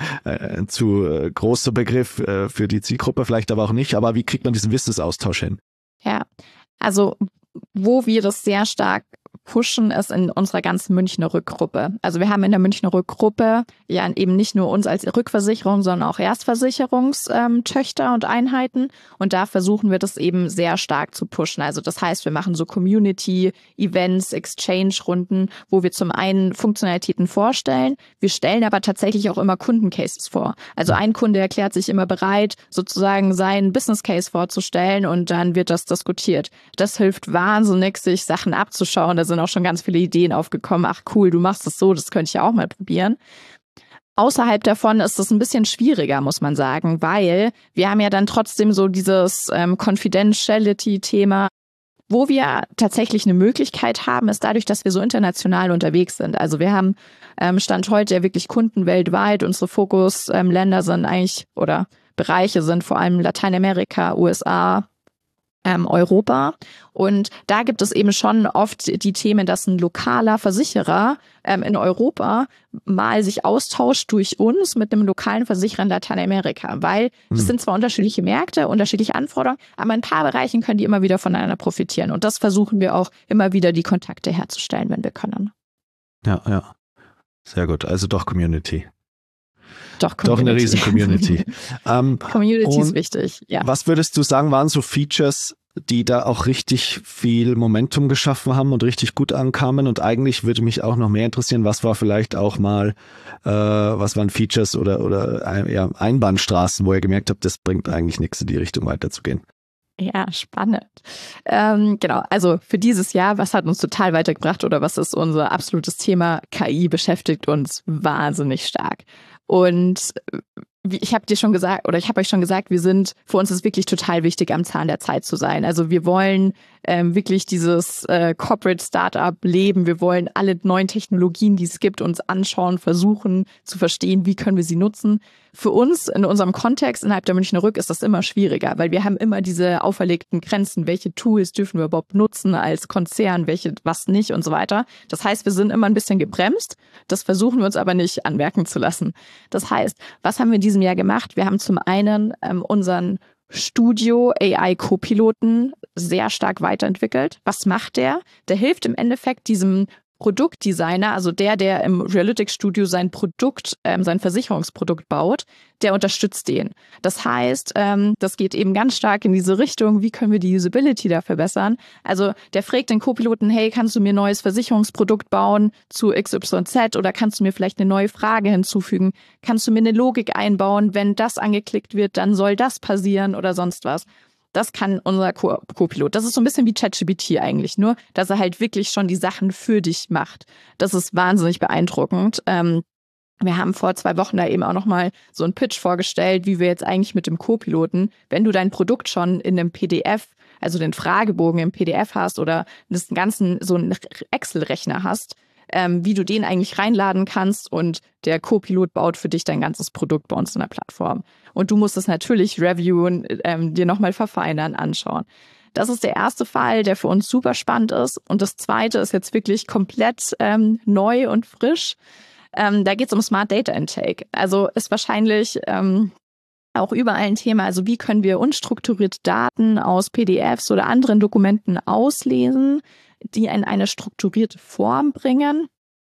ein zu äh, großer Begriff äh, für die Zielgruppe, vielleicht aber auch nicht. Aber wie kriegt man diesen Wissensaustausch hin? Ja, also wo wir das sehr stark pushen, ist in unserer ganzen Münchner Rückgruppe. Also wir haben in der Münchner Rückgruppe ja eben nicht nur uns als Rückversicherung, sondern auch Erstversicherungstöchter und Einheiten. Und da versuchen wir das eben sehr stark zu pushen. Also das heißt, wir machen so Community-Events, Exchange-Runden, wo wir zum einen Funktionalitäten vorstellen. Wir stellen aber tatsächlich auch immer Kundencases vor. Also ein Kunde erklärt sich immer bereit, sozusagen seinen Business Case vorzustellen und dann wird das diskutiert. Das hilft wahnsinnig, sich Sachen abzuschauen. Da sind auch schon ganz viele Ideen aufgekommen. Ach cool, du machst das so, das könnte ich ja auch mal probieren. Außerhalb davon ist es ein bisschen schwieriger, muss man sagen, weil wir haben ja dann trotzdem so dieses ähm, Confidentiality-Thema. Wo wir tatsächlich eine Möglichkeit haben, ist dadurch, dass wir so international unterwegs sind. Also wir haben ähm, Stand heute ja wirklich Kunden weltweit. Unsere Fokusländer ähm, sind eigentlich, oder Bereiche sind vor allem Lateinamerika, U S A, Ähm, Europa. Und da gibt es eben schon oft die Themen, dass ein lokaler Versicherer ähm, in Europa mal sich austauscht durch uns mit einem lokalen Versicherer in Lateinamerika, weil das hm. sind zwar unterschiedliche Märkte, unterschiedliche Anforderungen, aber in ein paar Bereichen können die immer wieder voneinander profitieren. Und das versuchen wir auch immer wieder, die Kontakte herzustellen, wenn wir können. Ja, ja. Sehr gut. Also doch Community. Doch, Doch eine riesen Community. ähm, Community ist wichtig, ja. Was würdest du sagen, waren so Features, die da auch richtig viel Momentum geschaffen haben und richtig gut ankamen? Und eigentlich würde mich auch noch mehr interessieren, was war vielleicht auch mal, äh, was waren Features oder, oder ein, ja, Einbahnstraßen, wo ihr gemerkt habt, das bringt eigentlich nichts in die Richtung weiterzugehen? Ja, spannend. Ähm, genau, also für dieses Jahr, was hat uns total weitergebracht oder was ist unser absolutes Thema? K I beschäftigt uns wahnsinnig stark. Und ich habe dir schon gesagt, oder ich habe euch schon gesagt, wir sind, für uns ist wirklich total wichtig, am Zahn der Zeit zu sein. Also wir wollen ähm, wirklich dieses äh, Corporate Startup leben. Wir wollen alle neuen Technologien, die es gibt, uns anschauen, versuchen zu verstehen, wie können wir sie nutzen. Für uns in unserem Kontext innerhalb der Münchner Rück ist das immer schwieriger, weil wir haben immer diese auferlegten Grenzen. Welche Tools dürfen wir überhaupt nutzen als Konzern, welche was nicht und so weiter. Das heißt, wir sind immer ein bisschen gebremst. Das versuchen wir uns aber nicht anmerken zu lassen. Das heißt, was haben wir in diesem Jahr gemacht? Wir haben zum einen ähm, unseren Studio A I Co-Piloten sehr stark weiterentwickelt. Was macht der? Der hilft im Endeffekt diesem Produktdesigner, also der, der im Realytics-Studio sein Produkt, ähm, sein Versicherungsprodukt baut, der unterstützt den. Das heißt, ähm, das geht eben ganz stark in diese Richtung, wie können wir die Usability da verbessern? Also der fragt den Co-Piloten, hey, kannst du mir ein neues Versicherungsprodukt bauen zu X Y Z oder kannst du mir vielleicht eine neue Frage hinzufügen? Kannst du mir eine Logik einbauen, wenn das angeklickt wird, dann soll das passieren oder sonst was? Das kann unser Co-Pilot. Das ist so ein bisschen wie ChatGPT eigentlich, nur dass er halt wirklich schon die Sachen für dich macht. Das ist wahnsinnig beeindruckend. Ähm, wir haben vor zwei Wochen da eben auch nochmal so einen Pitch vorgestellt, wie wir jetzt eigentlich mit dem Co-Piloten, wenn du dein Produkt schon in einem P D F, also den Fragebogen im P D F hast oder das ganzen so einen Excel-Rechner hast, ähm, wie du den eigentlich reinladen kannst und der Co-Pilot baut für dich dein ganzes Produkt bei uns in der Plattform. Und du musst es natürlich reviewen, ähm, dir nochmal verfeinern, anschauen. Das ist der erste Fall, der für uns super spannend ist. Und das zweite ist jetzt wirklich komplett ähm, neu und frisch. Ähm, da geht es um Smart Data Intake. Also ist wahrscheinlich ähm, auch überall ein Thema. Also wie können wir unstrukturierte Daten aus P D Fs oder anderen Dokumenten auslesen, die in eine strukturierte Form bringen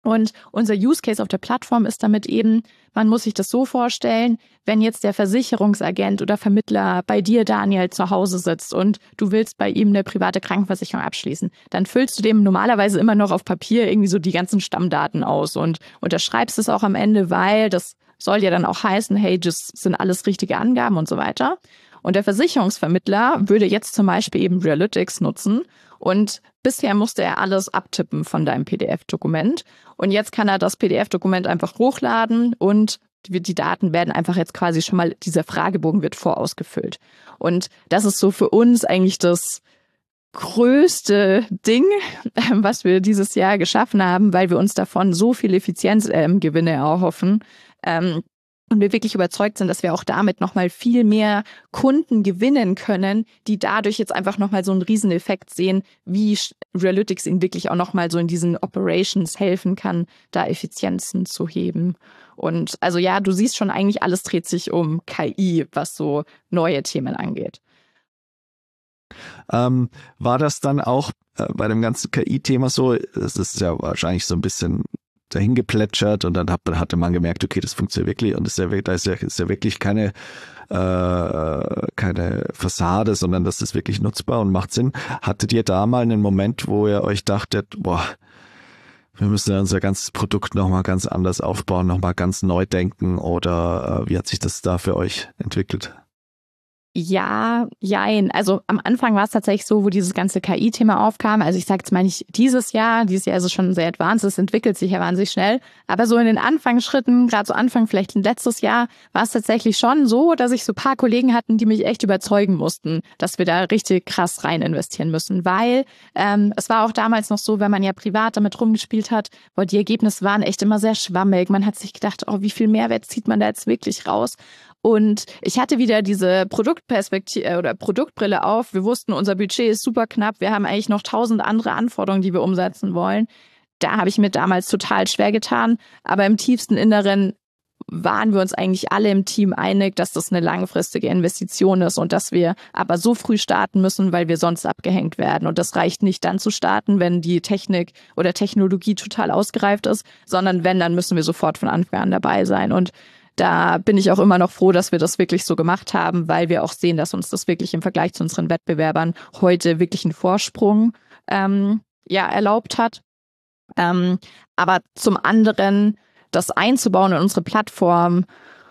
Und unser Use Case auf der Plattform ist damit eben, man muss sich das so vorstellen, wenn jetzt der Versicherungsagent oder Vermittler bei dir, Daniel, zu Hause sitzt und du willst bei ihm eine private Krankenversicherung abschließen, dann füllst du dem normalerweise immer noch auf Papier irgendwie so die ganzen Stammdaten aus und unterschreibst es auch am Ende, weil das soll ja dann auch heißen, hey, das sind alles richtige Angaben und so weiter. Und der Versicherungsvermittler würde jetzt zum Beispiel eben Realytics nutzen und bisher musste er alles abtippen von deinem P D F-Dokument und jetzt kann er das P D F-Dokument einfach hochladen und die, die Daten werden einfach jetzt quasi schon mal, dieser Fragebogen wird vorausgefüllt. Und das ist so für uns eigentlich das größte Ding, was wir dieses Jahr geschaffen haben, weil wir uns davon so viele Effizienzgewinne erhoffen. Ähm, Und wir wirklich überzeugt sind, dass wir auch damit nochmal viel mehr Kunden gewinnen können, die dadurch jetzt einfach nochmal so einen Rieseneffekt sehen, wie Realytics ihnen wirklich auch nochmal so in diesen Operations helfen kann, da Effizienzen zu heben. Und also ja, du siehst schon, eigentlich alles dreht sich um K I, was so neue Themen angeht. Ähm, war das dann auch äh, bei dem ganzen K I-Thema so, das ist ja wahrscheinlich so ein bisschen dahin geplätschert und dann hat, hatte man gemerkt, okay, das funktioniert wirklich und ist ja, da ist ja, ist ja wirklich keine, äh, keine Fassade, sondern das ist wirklich nutzbar und macht Sinn. Hattet ihr da mal einen Moment, wo ihr euch dachtet, boah, wir müssen unser ganzes Produkt nochmal ganz anders aufbauen, nochmal ganz neu denken oder äh, wie hat sich das da für euch entwickelt? Ja, jein. Also am Anfang war es tatsächlich so, wo dieses ganze K I-Thema aufkam. Also ich sage jetzt mal nicht dieses Jahr, dieses Jahr ist es schon sehr advanced, es entwickelt sich ja wahnsinnig schnell. Aber so in den Anfangsschritten, gerade so Anfang vielleicht letztes Jahr, war es tatsächlich schon so, dass ich so ein paar Kollegen hatten, die mich echt überzeugen mussten, dass wir da richtig krass rein investieren müssen. Weil ähm, es war auch damals noch so, wenn man ja privat damit rumgespielt hat, weil die Ergebnisse waren echt immer sehr schwammig. Man hat sich gedacht, oh, wie viel Mehrwert zieht man da jetzt wirklich raus? Und ich hatte wieder diese Produktperspektive oder Produktbrille auf. Wir wussten, unser Budget ist super knapp. Wir haben eigentlich noch tausend andere Anforderungen, die wir umsetzen wollen. Da habe ich mir damals total schwer getan. Aber im tiefsten Inneren waren wir uns eigentlich alle im Team einig, dass das eine langfristige Investition ist und dass wir aber so früh starten müssen, weil wir sonst abgehängt werden. Und das reicht nicht dann zu starten, wenn die Technik oder Technologie total ausgereift ist, sondern wenn, dann müssen wir sofort von Anfang an dabei sein. Und da bin ich auch immer noch froh, dass wir das wirklich so gemacht haben, weil wir auch sehen, dass uns das wirklich im Vergleich zu unseren Wettbewerbern heute wirklich einen Vorsprung ähm, ja, erlaubt hat. Ähm, aber zum anderen das einzubauen in unsere Plattform,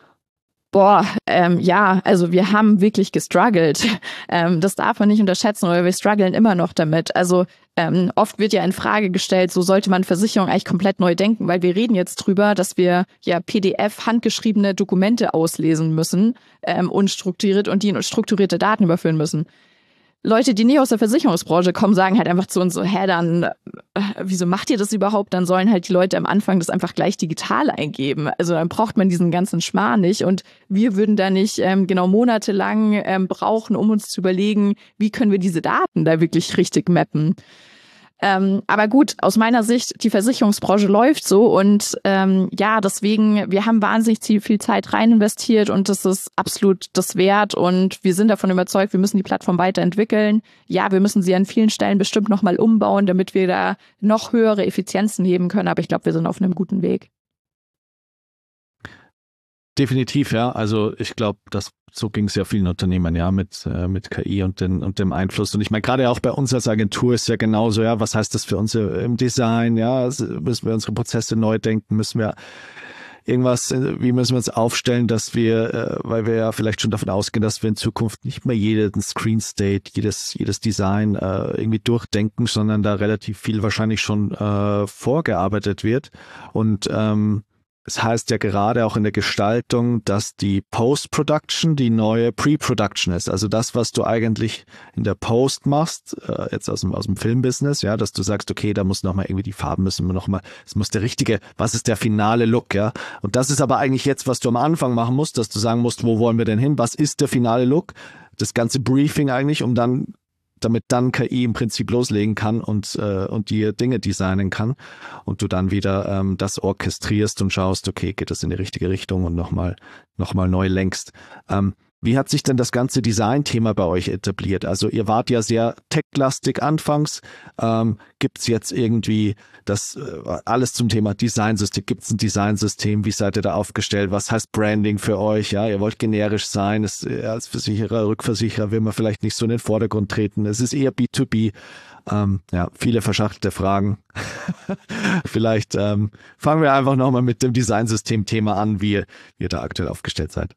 boah, ähm, ja, also wir haben wirklich gestruggelt. Ähm, das darf man nicht unterschätzen, oder wir strugglen immer noch damit. Also ähm, oft wird ja in Frage gestellt, so sollte man Versicherung eigentlich komplett neu denken, weil wir reden jetzt drüber, dass wir ja P D F handgeschriebene Dokumente auslesen müssen, ähm, unstrukturiert und die in strukturierte Daten überführen müssen. Leute, die nicht aus der Versicherungsbranche kommen, sagen halt einfach zu uns so, hä, dann, äh, wieso macht ihr das überhaupt? Dann sollen halt die Leute am Anfang das einfach gleich digital eingeben. Also dann braucht man diesen ganzen Schmarrn nicht und wir würden da nicht ähm, genau monatelang ähm, brauchen, um uns zu überlegen, wie können wir diese Daten da wirklich richtig mappen. Ähm, aber gut, aus meiner Sicht, die Versicherungsbranche läuft so und ähm, ja, deswegen, wir haben wahnsinnig viel Zeit rein investiert und das ist absolut das wert und wir sind davon überzeugt, wir müssen die Plattform weiterentwickeln. Ja, wir müssen sie an vielen Stellen bestimmt nochmal umbauen, damit wir da noch höhere Effizienzen heben können, aber ich glaube, wir sind auf einem guten Weg. Definitiv, ja. Also ich glaube, das so ging es ja vielen Unternehmen, ja, mit äh, mit K I und, den, und dem Einfluss. Und ich meine, gerade auch bei uns als Agentur ist ja genauso, ja, was heißt das für uns im Design, ja, müssen wir unsere Prozesse neu denken, müssen wir irgendwas, wie müssen wir uns aufstellen, dass wir, äh, weil wir ja vielleicht schon davon ausgehen, dass wir in Zukunft nicht mehr jeden Screen State, jedes jedes Design äh, irgendwie durchdenken, sondern da relativ viel wahrscheinlich schon äh, vorgearbeitet wird. Und ähm, es heißt ja gerade auch in der Gestaltung, dass die Post-Production die neue Pre-Production ist. Also das, was du eigentlich in der Post machst, äh, jetzt aus dem, aus dem Filmbusiness, ja, dass du sagst, okay, da muss nochmal irgendwie die Farben müssen wir nochmal, es muss der richtige, was ist der finale Look, ja. Und das ist aber eigentlich jetzt, was du am Anfang machen musst, dass du sagen musst, wo wollen wir denn hin? Was ist der finale Look? Das ganze Briefing eigentlich, um dann damit dann K I im Prinzip loslegen kann und äh, und dir Dinge designen kann und du dann wieder ähm, das orchestrierst und schaust, okay, geht das in die richtige Richtung und nochmal noch mal neu lenkst. Ähm, Wie hat sich denn das ganze Design-Thema bei euch etabliert? Also ihr wart ja sehr tech-lastig anfangs. Ähm, gibt es jetzt irgendwie das äh, alles zum Thema Designsystem? Gibt es ein Designsystem? Wie seid ihr da aufgestellt? Was heißt Branding für euch? Ja, ihr wollt generisch sein. Es, als Versicherer, Rückversicherer will man vielleicht nicht so in den Vordergrund treten. Es ist eher B zwei B. Ähm, ja, viele verschachtelte Fragen. Vielleicht ähm, fangen wir einfach nochmal mit dem Designsystem-Thema an, wie, wie ihr da aktuell aufgestellt seid.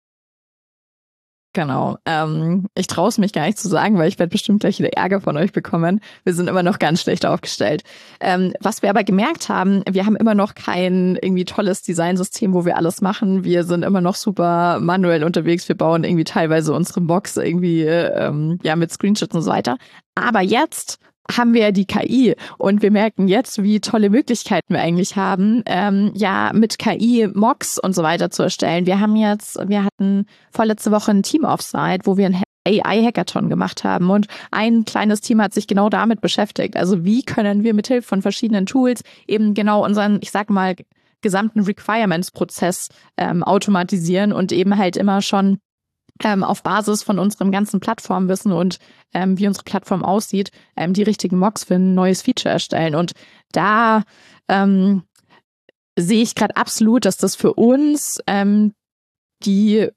Genau. Ähm, ich traue es mich gar nicht zu sagen, weil ich werde bestimmt gleich wieder Ärger von euch bekommen. Wir sind immer noch ganz schlecht aufgestellt. Ähm, was wir aber gemerkt haben, wir haben immer noch kein irgendwie tolles Designsystem, wo wir alles machen. Wir sind immer noch super manuell unterwegs. Wir bauen irgendwie teilweise unsere Box irgendwie ähm, ja mit Screenshots und so weiter. Aber jetzt haben wir die K I und wir merken jetzt, wie tolle Möglichkeiten wir eigentlich haben, ähm, ja, mit K I Mocks und so weiter zu erstellen. Wir haben jetzt, wir hatten vorletzte Woche ein Team-Offsite, wo wir ein A I-Hackathon gemacht haben und ein kleines Team hat sich genau damit beschäftigt. Also wie können wir mithilfe von verschiedenen Tools eben genau unseren, ich sag mal, gesamten Requirements-Prozess ähm, automatisieren und eben halt immer schon Ähm, auf Basis von unserem ganzen Plattformwissen und ähm, wie unsere Plattform aussieht, ähm, die richtigen Mocks für ein neues Feature erstellen. Und da ähm, sehe ich gerade absolut, dass das für uns ähm, die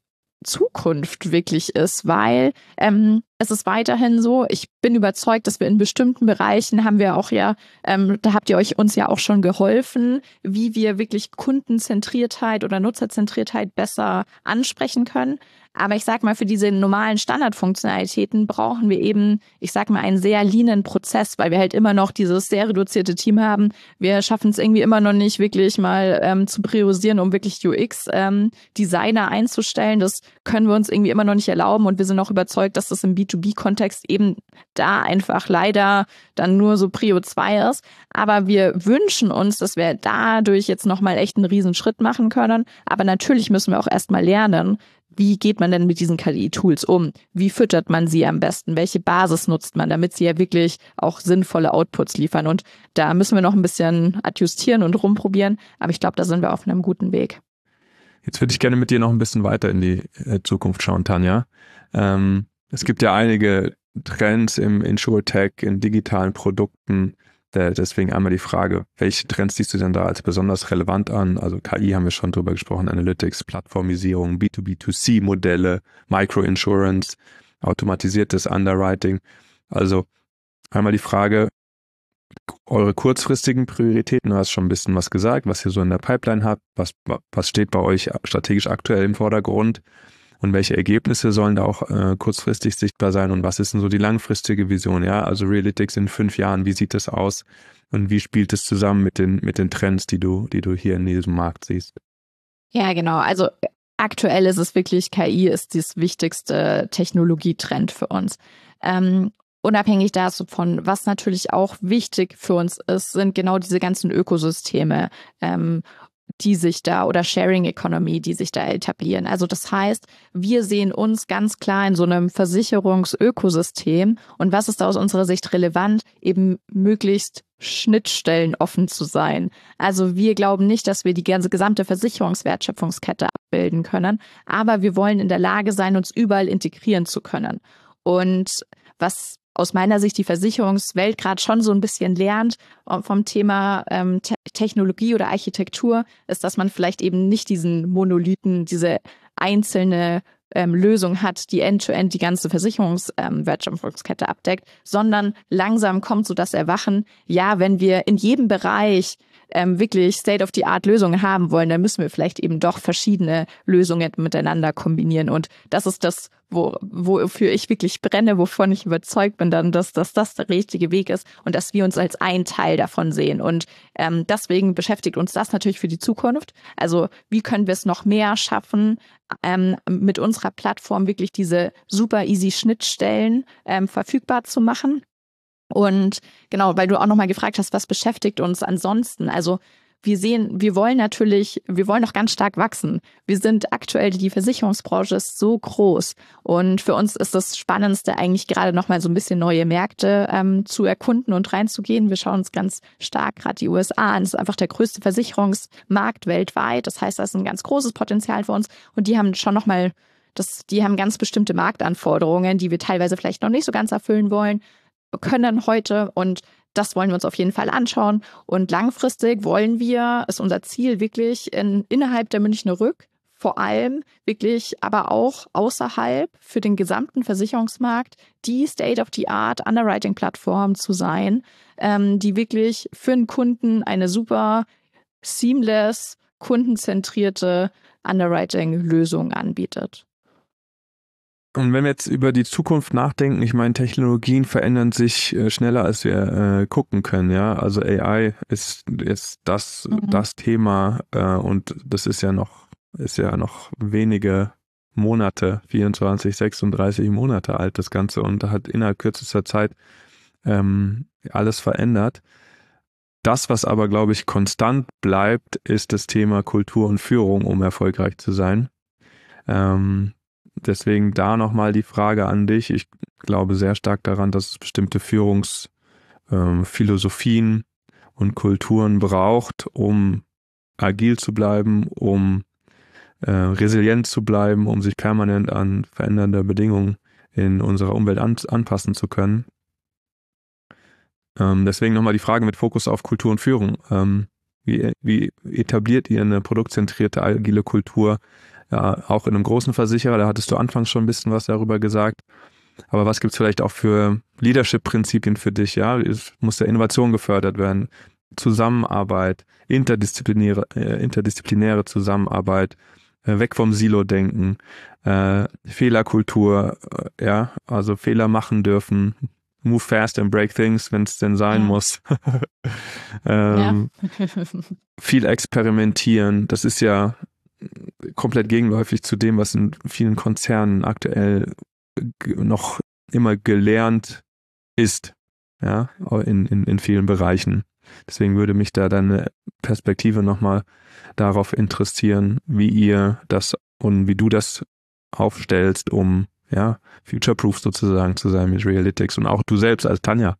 Zukunft wirklich ist, weil ähm, es ist weiterhin so, ich bin überzeugt, dass wir in bestimmten Bereichen haben wir auch ja, ähm, da habt ihr euch uns ja auch schon geholfen, wie wir wirklich Kundenzentriertheit oder Nutzerzentriertheit besser ansprechen können. Aber ich sag mal, für diese normalen Standardfunktionalitäten brauchen wir eben, ich sag mal, einen sehr leanen Prozess, weil wir halt immer noch dieses sehr reduzierte Team haben. Wir schaffen es irgendwie immer noch nicht wirklich mal ähm, zu priorisieren, um wirklich U X-Designer ähm, einzustellen. Das können wir uns irgendwie immer noch nicht erlauben und wir sind auch überzeugt, dass das im B zwei B-Kontext eben da einfach leider dann nur so Prio zwei ist. Aber wir wünschen uns, dass wir dadurch jetzt nochmal echt einen riesen Schritt machen können. Aber natürlich müssen wir auch erstmal lernen, wie geht man denn mit diesen K I-Tools um? Wie füttert man sie am besten? Welche Basis nutzt man, damit sie ja wirklich auch sinnvolle Outputs liefern? Und da müssen wir noch ein bisschen adjustieren und rumprobieren. Aber ich glaube, da sind wir auf einem guten Weg. Jetzt würde ich gerne mit dir noch ein bisschen weiter in die Zukunft schauen, Tanja. Ähm, es gibt ja einige Trends im Insurtech, in digitalen Produkten. Deswegen einmal die Frage, welche Trends siehst du denn da als besonders relevant an? Also K I haben wir schon drüber gesprochen, Analytics, Plattformisierung, B zwei B zwei C Modelle, Microinsurance, automatisiertes Underwriting. Also einmal die Frage, eure kurzfristigen Prioritäten, du hast schon ein bisschen was gesagt, was ihr so in der Pipeline habt, was, was steht bei euch strategisch aktuell im Vordergrund und welche Ergebnisse sollen da auch äh, kurzfristig sichtbar sein und was ist denn so die langfristige Vision, ja, also Realytics in fünf Jahren, wie sieht das aus und wie spielt es zusammen mit den, mit den Trends, die du, die du hier in diesem Markt siehst? Ja, genau, also aktuell ist es wirklich, K I ist das wichtigste Technologietrend für uns. Ähm, Unabhängig davon, was natürlich auch wichtig für uns ist, sind genau diese ganzen Ökosysteme, ähm, die sich da oder Sharing Economy, die sich da etablieren. Also das heißt, wir sehen uns ganz klar in so einem Versicherungsökosystem und was ist da aus unserer Sicht relevant, eben möglichst Schnittstellen offen zu sein. Also wir glauben nicht, dass wir die ganze gesamte Versicherungswertschöpfungskette abbilden können, aber wir wollen in der Lage sein, uns überall integrieren zu können. Und was aus meiner Sicht die Versicherungswelt gerade schon so ein bisschen lernt vom Thema ähm, Te- Technologie oder Architektur, ist, dass man vielleicht eben nicht diesen Monolithen, diese einzelne ähm, Lösung hat, die end-to-end die ganze Versicherungswertschöpfungskette ähm, abdeckt, sondern langsam kommt so das Erwachen, ja, wenn wir in jedem Bereich ähm, wirklich State-of-the-Art-Lösungen haben wollen, dann müssen wir vielleicht eben doch verschiedene Lösungen miteinander kombinieren. Und das ist das, wo, wofür ich wirklich brenne, wovon ich überzeugt bin, dann, dass, dass das der richtige Weg ist und dass wir uns als ein Teil davon sehen. Und ähm, deswegen beschäftigt uns das natürlich für die Zukunft. Also wie können wir es noch mehr schaffen, ähm, mit unserer Plattform wirklich diese super easy Schnittstellen ähm, verfügbar zu machen? Und genau, weil du auch nochmal gefragt hast, was beschäftigt uns ansonsten? Also wir sehen, wir wollen natürlich, wir wollen noch ganz stark wachsen. Wir sind aktuell, die Versicherungsbranche ist so groß und für uns ist das Spannendste eigentlich gerade nochmal so ein bisschen neue Märkte ähm, zu erkunden und reinzugehen. Wir schauen uns ganz stark gerade die U S A an. Das ist einfach der größte Versicherungsmarkt weltweit. Das heißt, das ist ein ganz großes Potenzial für uns und die haben schon nochmal Das, die haben ganz bestimmte Marktanforderungen, die wir teilweise vielleicht noch nicht so ganz erfüllen wollen, können heute, und das wollen wir uns auf jeden Fall anschauen. Und langfristig wollen wir, ist unser Ziel wirklich in, innerhalb der Münchner Rück, vor allem wirklich, aber auch außerhalb für den gesamten Versicherungsmarkt, die State-of-the-Art Underwriting-Plattform zu sein, ähm, die wirklich für den Kunden eine super seamless, kundenzentrierte Underwriting-Lösung anbietet. Und wenn wir jetzt über die Zukunft nachdenken, ich meine, Technologien verändern sich äh, schneller, als wir äh, gucken können, ja. Also A I ist jetzt das, mhm. das Thema äh, und das ist ja noch, ist ja noch wenige Monate, vierundzwanzig, sechsunddreißig Monate alt, das Ganze, und da hat innerhalb kürzester Zeit ähm, alles verändert. Das, was aber, glaube ich, konstant bleibt, ist das Thema Kultur und Führung, um erfolgreich zu sein. Ähm, Deswegen da nochmal die Frage an dich. Ich glaube sehr stark daran, dass es bestimmte Führungsphilosophien ähm, und Kulturen braucht, um agil zu bleiben, um äh, resilient zu bleiben, um sich permanent an verändernde Bedingungen in unserer Umwelt an, anpassen zu können. Ähm, deswegen nochmal die Frage mit Fokus auf Kultur und Führung. Ähm, wie, wie etabliert ihr eine produktzentrierte, agile Kultur? Ja, auch in einem großen Versicherer, da hattest du anfangs schon ein bisschen was darüber gesagt. Aber was gibt es vielleicht auch für Leadership-Prinzipien für dich? Ja, es muss ja Innovation gefördert werden, Zusammenarbeit, interdisziplinäre, äh, interdisziplinäre Zusammenarbeit, äh, weg vom Silo-Denken, äh, Fehlerkultur, äh, ja, also Fehler machen dürfen, move fast and break things, wenn es denn sein ja. muss. ähm, ja. Viel experimentieren, das ist ja komplett gegenläufig zu dem, was in vielen Konzernen aktuell noch immer gelernt ist, ja, in, in, in vielen Bereichen. Deswegen würde mich da deine Perspektive nochmal darauf interessieren, wie ihr das und wie du das aufstellst, um ja, future-proof sozusagen zu sein mit Realytics und auch du selbst als Tanja.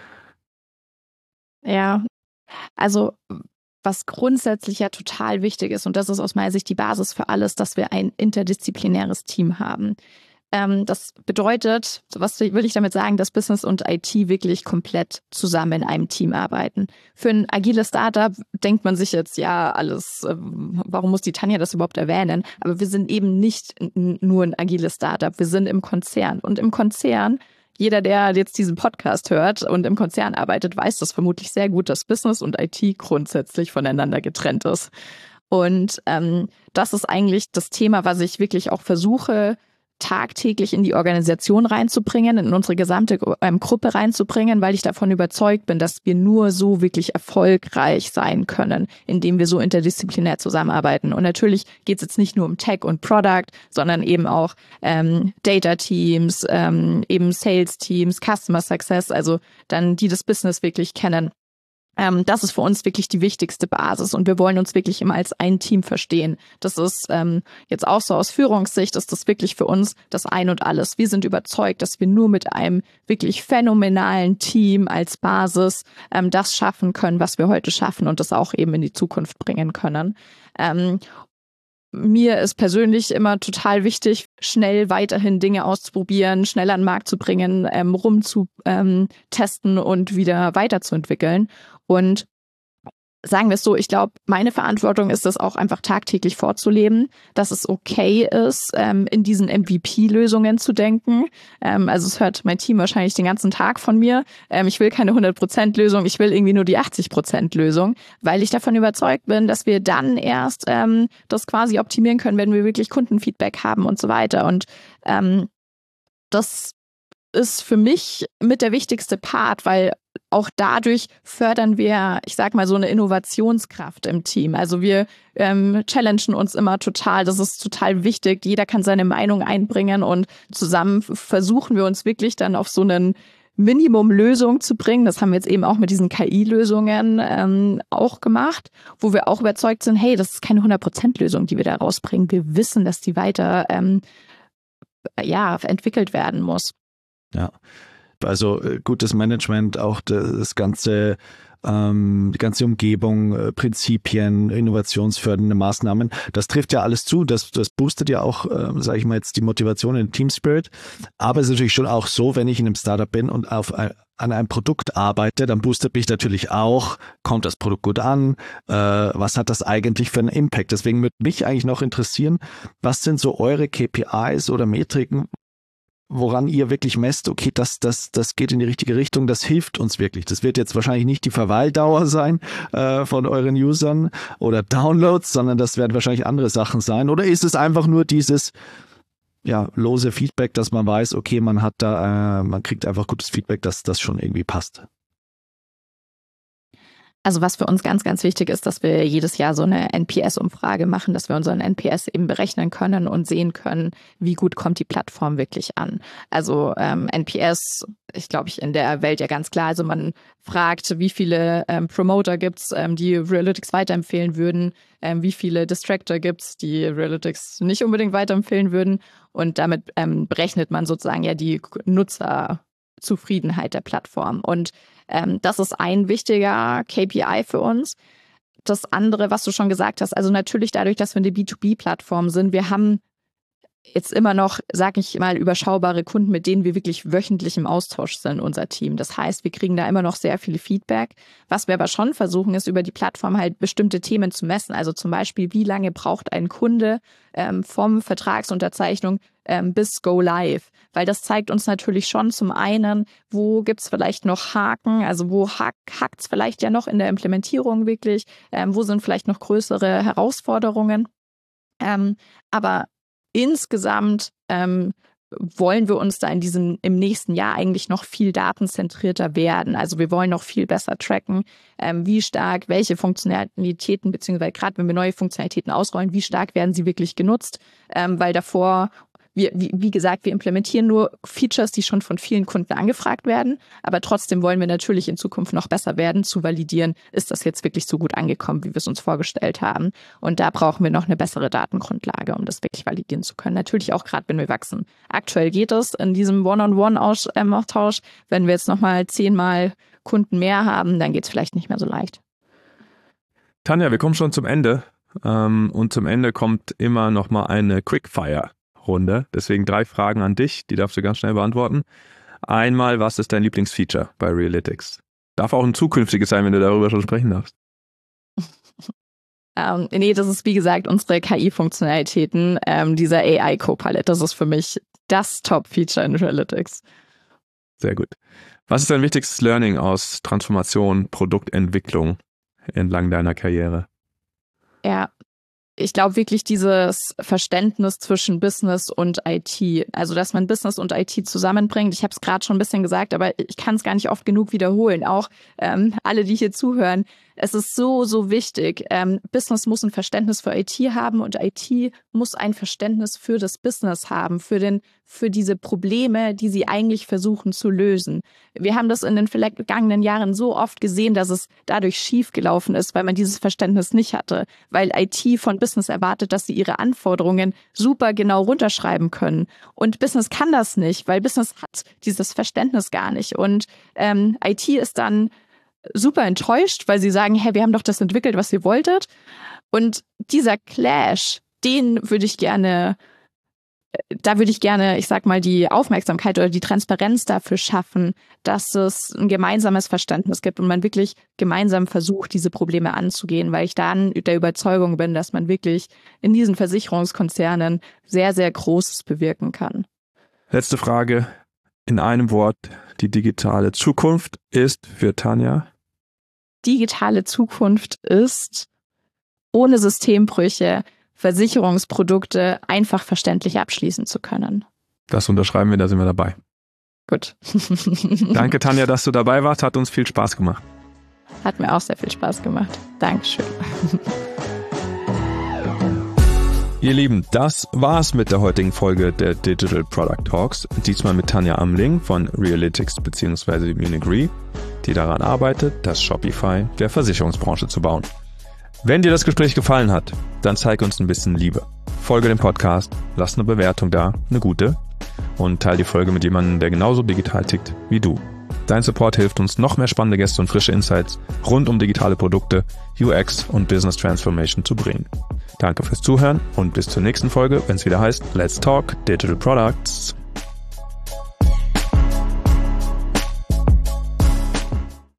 Ja, also was grundsätzlich ja total wichtig ist, und das ist aus meiner Sicht die Basis für alles, dass wir ein interdisziplinäres Team haben. Ähm, das bedeutet, was will ich damit sagen, dass Business und I T wirklich komplett zusammen in einem Team arbeiten. Für ein agiles Startup denkt man sich jetzt, ja, alles, äh, warum muss die Tanja das überhaupt erwähnen? Aber wir sind eben nicht n- nur ein agiles Startup, wir sind im Konzern. Und im Konzern, jeder, der jetzt diesen Podcast hört und im Konzern arbeitet, weiß das vermutlich sehr gut, dass Business und I T grundsätzlich voneinander getrennt ist. Und ähm, das ist eigentlich das Thema, was ich wirklich auch versuche, tagtäglich in die Organisation reinzubringen, in unsere gesamte ähm, Gruppe reinzubringen, weil ich davon überzeugt bin, dass wir nur so wirklich erfolgreich sein können, indem wir so interdisziplinär zusammenarbeiten. Und natürlich geht es jetzt nicht nur um Tech und Product, sondern eben auch ähm, Data-Teams, ähm, eben Sales-Teams, Customer Success, also dann die das Business wirklich kennen. Ähm, das ist für uns wirklich die wichtigste Basis und wir wollen uns wirklich immer als ein Team verstehen. Das ist ähm, jetzt auch so aus Führungssicht, ist das wirklich für uns das Ein und Alles. Wir sind überzeugt, dass wir nur mit einem wirklich phänomenalen Team als Basis ähm, das schaffen können, was wir heute schaffen und das auch eben in die Zukunft bringen können. Ähm, Mir ist persönlich immer total wichtig, schnell weiterhin Dinge auszuprobieren, schnell an den Markt zu bringen, ähm, rumzutesten ähm, und wieder weiterzuentwickeln. Und sagen wir es so, ich glaube, meine Verantwortung ist es auch einfach tagtäglich vorzuleben, dass es okay ist, ähm, in diesen M V P-Lösungen zu denken. Ähm, also es hört mein Team wahrscheinlich den ganzen Tag von mir. Ähm, ich will keine hundert Prozent Lösung, ich will irgendwie nur die achtzig Prozent Lösung, weil ich davon überzeugt bin, dass wir dann erst ähm, das quasi optimieren können, wenn wir wirklich Kundenfeedback haben und so weiter. Und ähm, das ist für mich mit der wichtigste Part, weil auch dadurch fördern wir, ich sag mal, so eine Innovationskraft im Team. Also wir ähm, challengen uns immer total, das ist total wichtig. Jeder kann seine Meinung einbringen und zusammen versuchen wir uns wirklich dann auf so einen Minimum-Lösung zu bringen. Das haben wir jetzt eben auch mit diesen K I-Lösungen ähm, auch gemacht, wo wir auch überzeugt sind, hey, das ist keine hundert Prozent Lösung, die wir da rausbringen. Wir wissen, dass die weiter ähm, ja, entwickelt werden muss. Ja, also gutes Management, auch das ganze ähm, die ganze Umgebung, äh, Prinzipien, innovationsfördernde Maßnahmen. Das trifft ja alles zu. Das, das boostet ja auch, äh, sage ich mal jetzt, die Motivation in Team Spirit. Aber es ist natürlich schon auch so, wenn ich in einem Startup bin und auf ein, an einem Produkt arbeite, dann boostet mich natürlich auch, kommt das Produkt gut an, äh, was hat das eigentlich für einen Impact? Deswegen würde mich eigentlich noch interessieren, was sind so eure K P Is oder Metriken, woran ihr wirklich messt, okay, das, das, das geht in die richtige Richtung, das hilft uns wirklich. Das wird jetzt wahrscheinlich nicht die Verweildauer sein äh, von euren Usern oder Downloads, sondern das werden wahrscheinlich andere Sachen sein. Oder ist es einfach nur dieses ja, lose Feedback, dass man weiß, okay, man hat da, äh, man kriegt einfach gutes Feedback, dass das schon irgendwie passt? Also was für uns ganz, ganz wichtig ist, dass wir jedes Jahr so eine N P S-Umfrage machen, dass wir unseren N P S eben berechnen können und sehen können, wie gut kommt die Plattform wirklich an. Also ähm, N P S, ich glaube, ich in der Welt ja ganz klar, also man fragt, wie viele ähm, Promoter gibt's, ähm, die Realytics weiterempfehlen würden, ähm, wie viele Distractor gibt's, die Realytics nicht unbedingt weiterempfehlen würden, und damit ähm, berechnet man sozusagen ja die Nutzerzufriedenheit der Plattform. Und Ähm, das ist ein wichtiger K P I für uns. Das andere, was du schon gesagt hast, also natürlich dadurch, dass wir eine B zwei B-Plattform sind, wir haben jetzt immer noch, sage ich mal, überschaubare Kunden, mit denen wir wirklich wöchentlich im Austausch sind, unser Team. Das heißt, wir kriegen da immer noch sehr viel Feedback. Was wir aber schon versuchen, ist über die Plattform halt bestimmte Themen zu messen. Also zum Beispiel, wie lange braucht ein Kunde ähm, vom Vertragsunterzeichnung ähm, bis Go Live? Weil das zeigt uns natürlich schon zum einen, wo gibt es vielleicht noch Haken, also wo hakt es vielleicht ja noch in der Implementierung wirklich, ähm, wo sind vielleicht noch größere Herausforderungen. Ähm, aber insgesamt ähm, wollen wir uns da in diesem im nächsten Jahr eigentlich noch viel datenzentrierter werden. Also wir wollen noch viel besser tracken, ähm, wie stark welche Funktionalitäten, beziehungsweise gerade wenn wir neue Funktionalitäten ausrollen, wie stark werden sie wirklich genutzt, ähm, weil davor Wir, wie, wie gesagt, wir implementieren nur Features, die schon von vielen Kunden angefragt werden. Aber trotzdem wollen wir natürlich in Zukunft noch besser werden, zu validieren, ist das jetzt wirklich so gut angekommen, wie wir es uns vorgestellt haben. Und da brauchen wir noch eine bessere Datengrundlage, um das wirklich validieren zu können. Natürlich auch gerade, wenn wir wachsen. Aktuell geht es in diesem One-on-One-Austausch. Wenn wir jetzt nochmal zehnmal Kunden mehr haben, dann geht es vielleicht nicht mehr so leicht. Tanja, wir kommen schon zum Ende. Und zum Ende kommt immer nochmal eine Quickfire Runde. Deswegen drei Fragen an dich, die darfst du ganz schnell beantworten. Einmal, was ist dein Lieblingsfeature bei Realytics? Darf auch ein zukünftiges sein, wenn du darüber schon sprechen darfst. ähm, nee, das ist wie gesagt unsere K I-Funktionalitäten, ähm, dieser A I-Copilot. Das ist für mich das Top-Feature in Realytics. Sehr gut. Was ist dein wichtigstes Learning aus Transformation, Produktentwicklung entlang deiner Karriere? Ja, ich glaube wirklich dieses Verständnis zwischen Business und I T, also dass man Business und I T zusammenbringt. Ich habe es gerade schon ein bisschen gesagt, aber ich kann es gar nicht oft genug wiederholen. Auch ähm, alle, die hier zuhören, es ist so, so wichtig. Ähm, Business muss ein Verständnis für I T haben und I T muss ein Verständnis für das Business haben, für den, für diese Probleme, die sie eigentlich versuchen zu lösen. Wir haben das in den vergangenen Jahren so oft gesehen, dass es dadurch schiefgelaufen ist, weil man dieses Verständnis nicht hatte, weil I T von Business erwartet, dass sie ihre Anforderungen super genau runterschreiben können. Und Business kann das nicht, weil Business hat dieses Verständnis gar nicht. Und ähm, I T ist dann super enttäuscht, weil sie sagen, hey, wir haben doch das entwickelt, was ihr wolltet. Und dieser Clash, den würde ich gerne, da würde ich gerne, ich sag mal, die Aufmerksamkeit oder die Transparenz dafür schaffen, dass es ein gemeinsames Verständnis gibt und man wirklich gemeinsam versucht, diese Probleme anzugehen, weil ich dann der Überzeugung bin, dass man wirklich in diesen Versicherungskonzernen sehr, sehr Großes bewirken kann. Letzte Frage in einem Wort. Die digitale Zukunft ist für Tanja? Digitale Zukunft ist ohne Systembrüche Versicherungsprodukte einfach verständlich abschließen zu können. Das unterschreiben wir, da sind wir dabei. Gut. Danke, Tanja, dass du dabei warst. Hat uns viel Spaß gemacht. Hat mir auch sehr viel Spaß gemacht. Dankeschön. Ihr Lieben, das war's mit der heutigen Folge der Digital Product Talks. Diesmal mit Tanja Amling von Realytics bzw. Munich Re, die daran arbeitet, das Shopify der Versicherungsbranche zu bauen. Wenn dir das Gespräch gefallen hat, dann zeig uns ein bisschen Liebe. Folge dem Podcast, lass eine Bewertung da, eine gute, und teile die Folge mit jemandem, der genauso digital tickt wie du. Dein Support hilft uns, noch mehr spannende Gäste und frische Insights rund um digitale Produkte, U X und Business Transformation zu bringen. Danke fürs Zuhören und bis zur nächsten Folge, wenn es wieder heißt Let's Talk Digital Products.